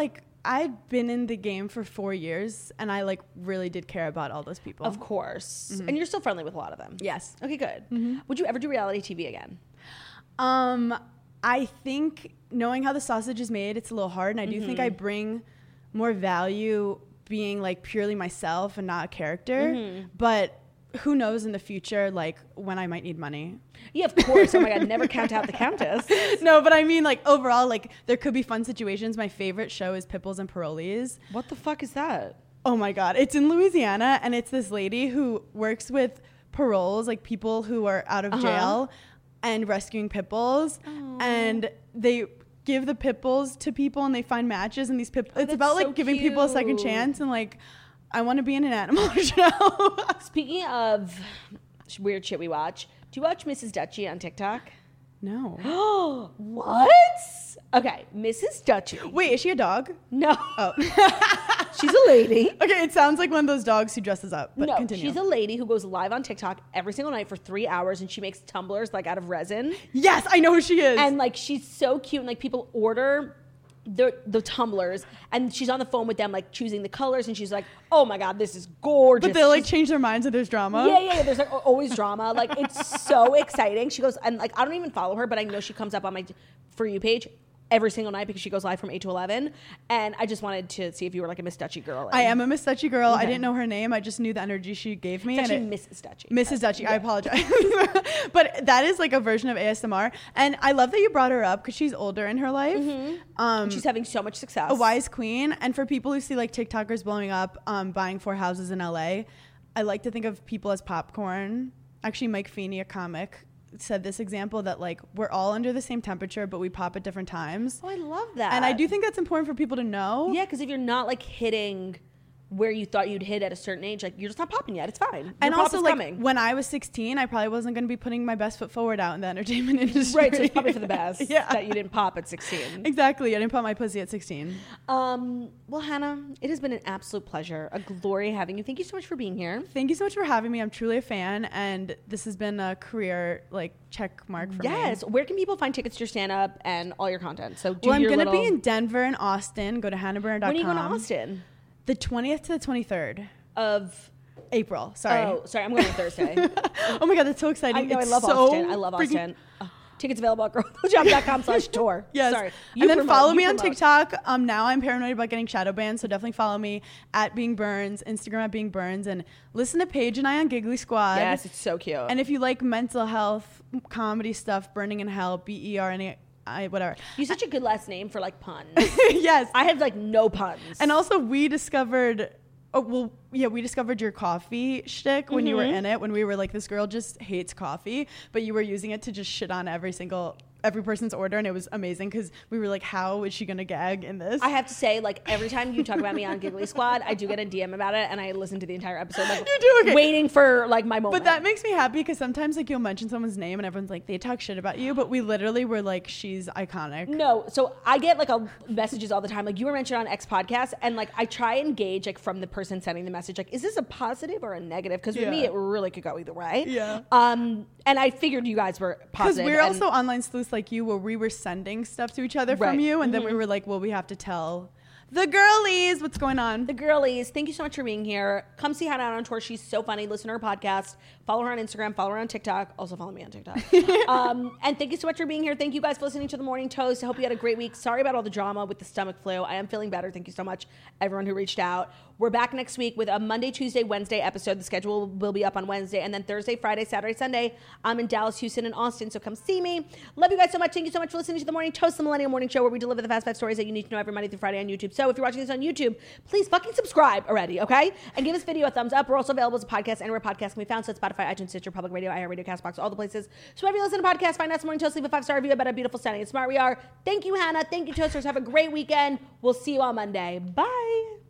I'd been in the game for four years and I like really did care about all those people. Of course. Mm-hmm. And you're still friendly with a lot of them. Yes. Okay, good. Mm-hmm. Would you ever do reality T V again? Um, I think knowing how the sausage is made, it's a little hard. And I do mm-hmm. think I bring more value being like purely myself and not a character. Mm-hmm. But who knows in the future, like when I might need money. Yeah, of course. Oh my God, never count out the Countess. No, but I mean like overall, like there could be fun situations. My favorite show is Pipples and Parolees. What the fuck is that? Oh my God. It's in Louisiana and it's this lady who works with paroles, like people who are out of uh-huh. jail and rescuing pit bulls. Aww. And they give the pit bulls to people and they find matches and these pit oh, it's about like so giving cute. people a second chance and like I want to be in an animal show. Speaking of weird shit we watch, do you watch Missus Dutchy on TikTok? No. What? Okay, Missus Dutchy. Wait, is she a dog? No. Oh. She's a lady. Okay, it sounds like one of those dogs who dresses up, but no, continue. She's a lady who goes live on TikTok every single night for three hours and she makes tumblers like out of resin. Yes, I know who she is. And like she's so cute and like people order the the tumblers and she's on the phone with them like choosing the colors and she's like, oh my God, this is gorgeous. But they'll like change their minds and there's drama. Yeah, yeah, yeah. There's like always drama. Like it's so exciting. She goes and like I don't even follow her, but I know she comes up on my For You page every single night because she goes live from eight to eleven. And I just wanted to see if you were like a Miss Dutchy girl. I am a Miss Dutchy girl. Okay. I didn't know her name. I just knew the energy she gave me. It's and actually it, Missus Dutchy. Missus Dutchy. Yeah. I apologize. But that is like a version of A S M R. And I love that you brought her up because she's older in her life. Mm-hmm. Um, she's having so much success. A wise queen. And for people who see like TikTokers blowing up, um, buying four houses in L A, I like to think of people as popcorn. Actually, Mike Feeney, a comic, said this example that like we're all under the same temperature but we pop at different times. Oh, I love that. And I do think that's important for people to know. Yeah, because if you're not like hitting where you thought you'd hit at a certain age, like you're just not popping yet. It's fine. Your and pop also is like coming. When I was sixteen, I probably wasn't going to be putting my best foot forward out in the entertainment industry. Right, so it's probably for the best yeah. that you didn't pop at sixteen. Exactly. I didn't pop my pussy at sixteen. Um, well, Hannah, it has been an absolute pleasure, a glory having you. Thank you so much for being here. Thank you so much for having me. I'm truly a fan, and this has been a career like check mark for yes. me. Yes. Where can people find tickets to your stand-up and all your content? So do well, I'm your going to little... be in Denver and Austin. Go to hannah burner dot com. When are you going to Austin? The twentieth to the twenty-third. Of April. Sorry. Oh, sorry. I'm going on Thursday. Oh my God, that's so exciting. I know. It's I love so Austin. I love Austin. Oh, tickets available at girl job dot com slash tour. Yes. Sorry. You and then promote, follow me promote. on TikTok. Um, now I'm paranoid about getting shadow banned, so definitely follow me at Being Burns, Instagram at Being Burns, and listen to Paige and I on Giggly Squad. Yes, it's so cute. And if you like mental health, comedy stuff, Burning in Hell, B E R N A I, whatever. You have such a good last name for like puns. Yes. I have like no puns. And also we discovered, oh, well, yeah, we discovered your coffee shtick when mm-hmm. you were in it, when we were like, this girl just hates coffee, but you were using it to just shit on every single every person's order, and it was amazing because we were like, how is she gonna gag in this? I have to say, like, every time you talk about me on Giggly Squad, I do get a D M about it, and I listen to the entire episode, like, you do, okay. waiting for like my moment. But that makes me happy because sometimes like you'll mention someone's name and everyone's like, they talk shit about you, but we literally were like, she's iconic. No, so I get like a messages all the time, like you were mentioned on X podcast, and like I try and gauge like from the person sending the message, like, is this a positive or a negative? Because with yeah. me, it really could go either way. Yeah. Um, and I figured you guys were positive. Because we're also online sleuths like you, where we were sending stuff to each other right. from you, and mm-hmm. then we were like, well, we have to tell the girlies what's going on. The girlies, thank you so much for being here. Come see Hannah out on tour. She's so funny. Listen to her podcast. Follow her on Instagram. Follow her on TikTok. Also follow me on TikTok. um, and thank you so much for being here. Thank you guys for listening to The Morning Toast. I hope you had a great week. Sorry about all the drama with the stomach flu. I am feeling better. Thank you so much, everyone who reached out. We're back next week with a Monday, Tuesday, Wednesday episode. The schedule will be up on Wednesday. And then Thursday, Friday, Saturday, Sunday, I'm in Dallas, Houston, and Austin. So come see me. Love you guys so much. Thank you so much for listening to The Morning Toast, the Millennial Morning Show, where we deliver the fast five stories that you need to know every Monday through Friday on YouTube. So if you're watching this on YouTube, please fucking subscribe already, okay? And give this video a thumbs up. We're also available as a podcast anywhere podcasts can be found. So it's Spotify, iTunes, Stitcher, Public Radio, iHeartRadio, CastBox, all the places. So whenever you listen to podcasts, find us Morning Toast, leave a five-star review about how beautiful, stunning, and smart we are. Thank you, Hannah. Thank you, Toasters. Have a great weekend. We'll see you on Monday. Bye.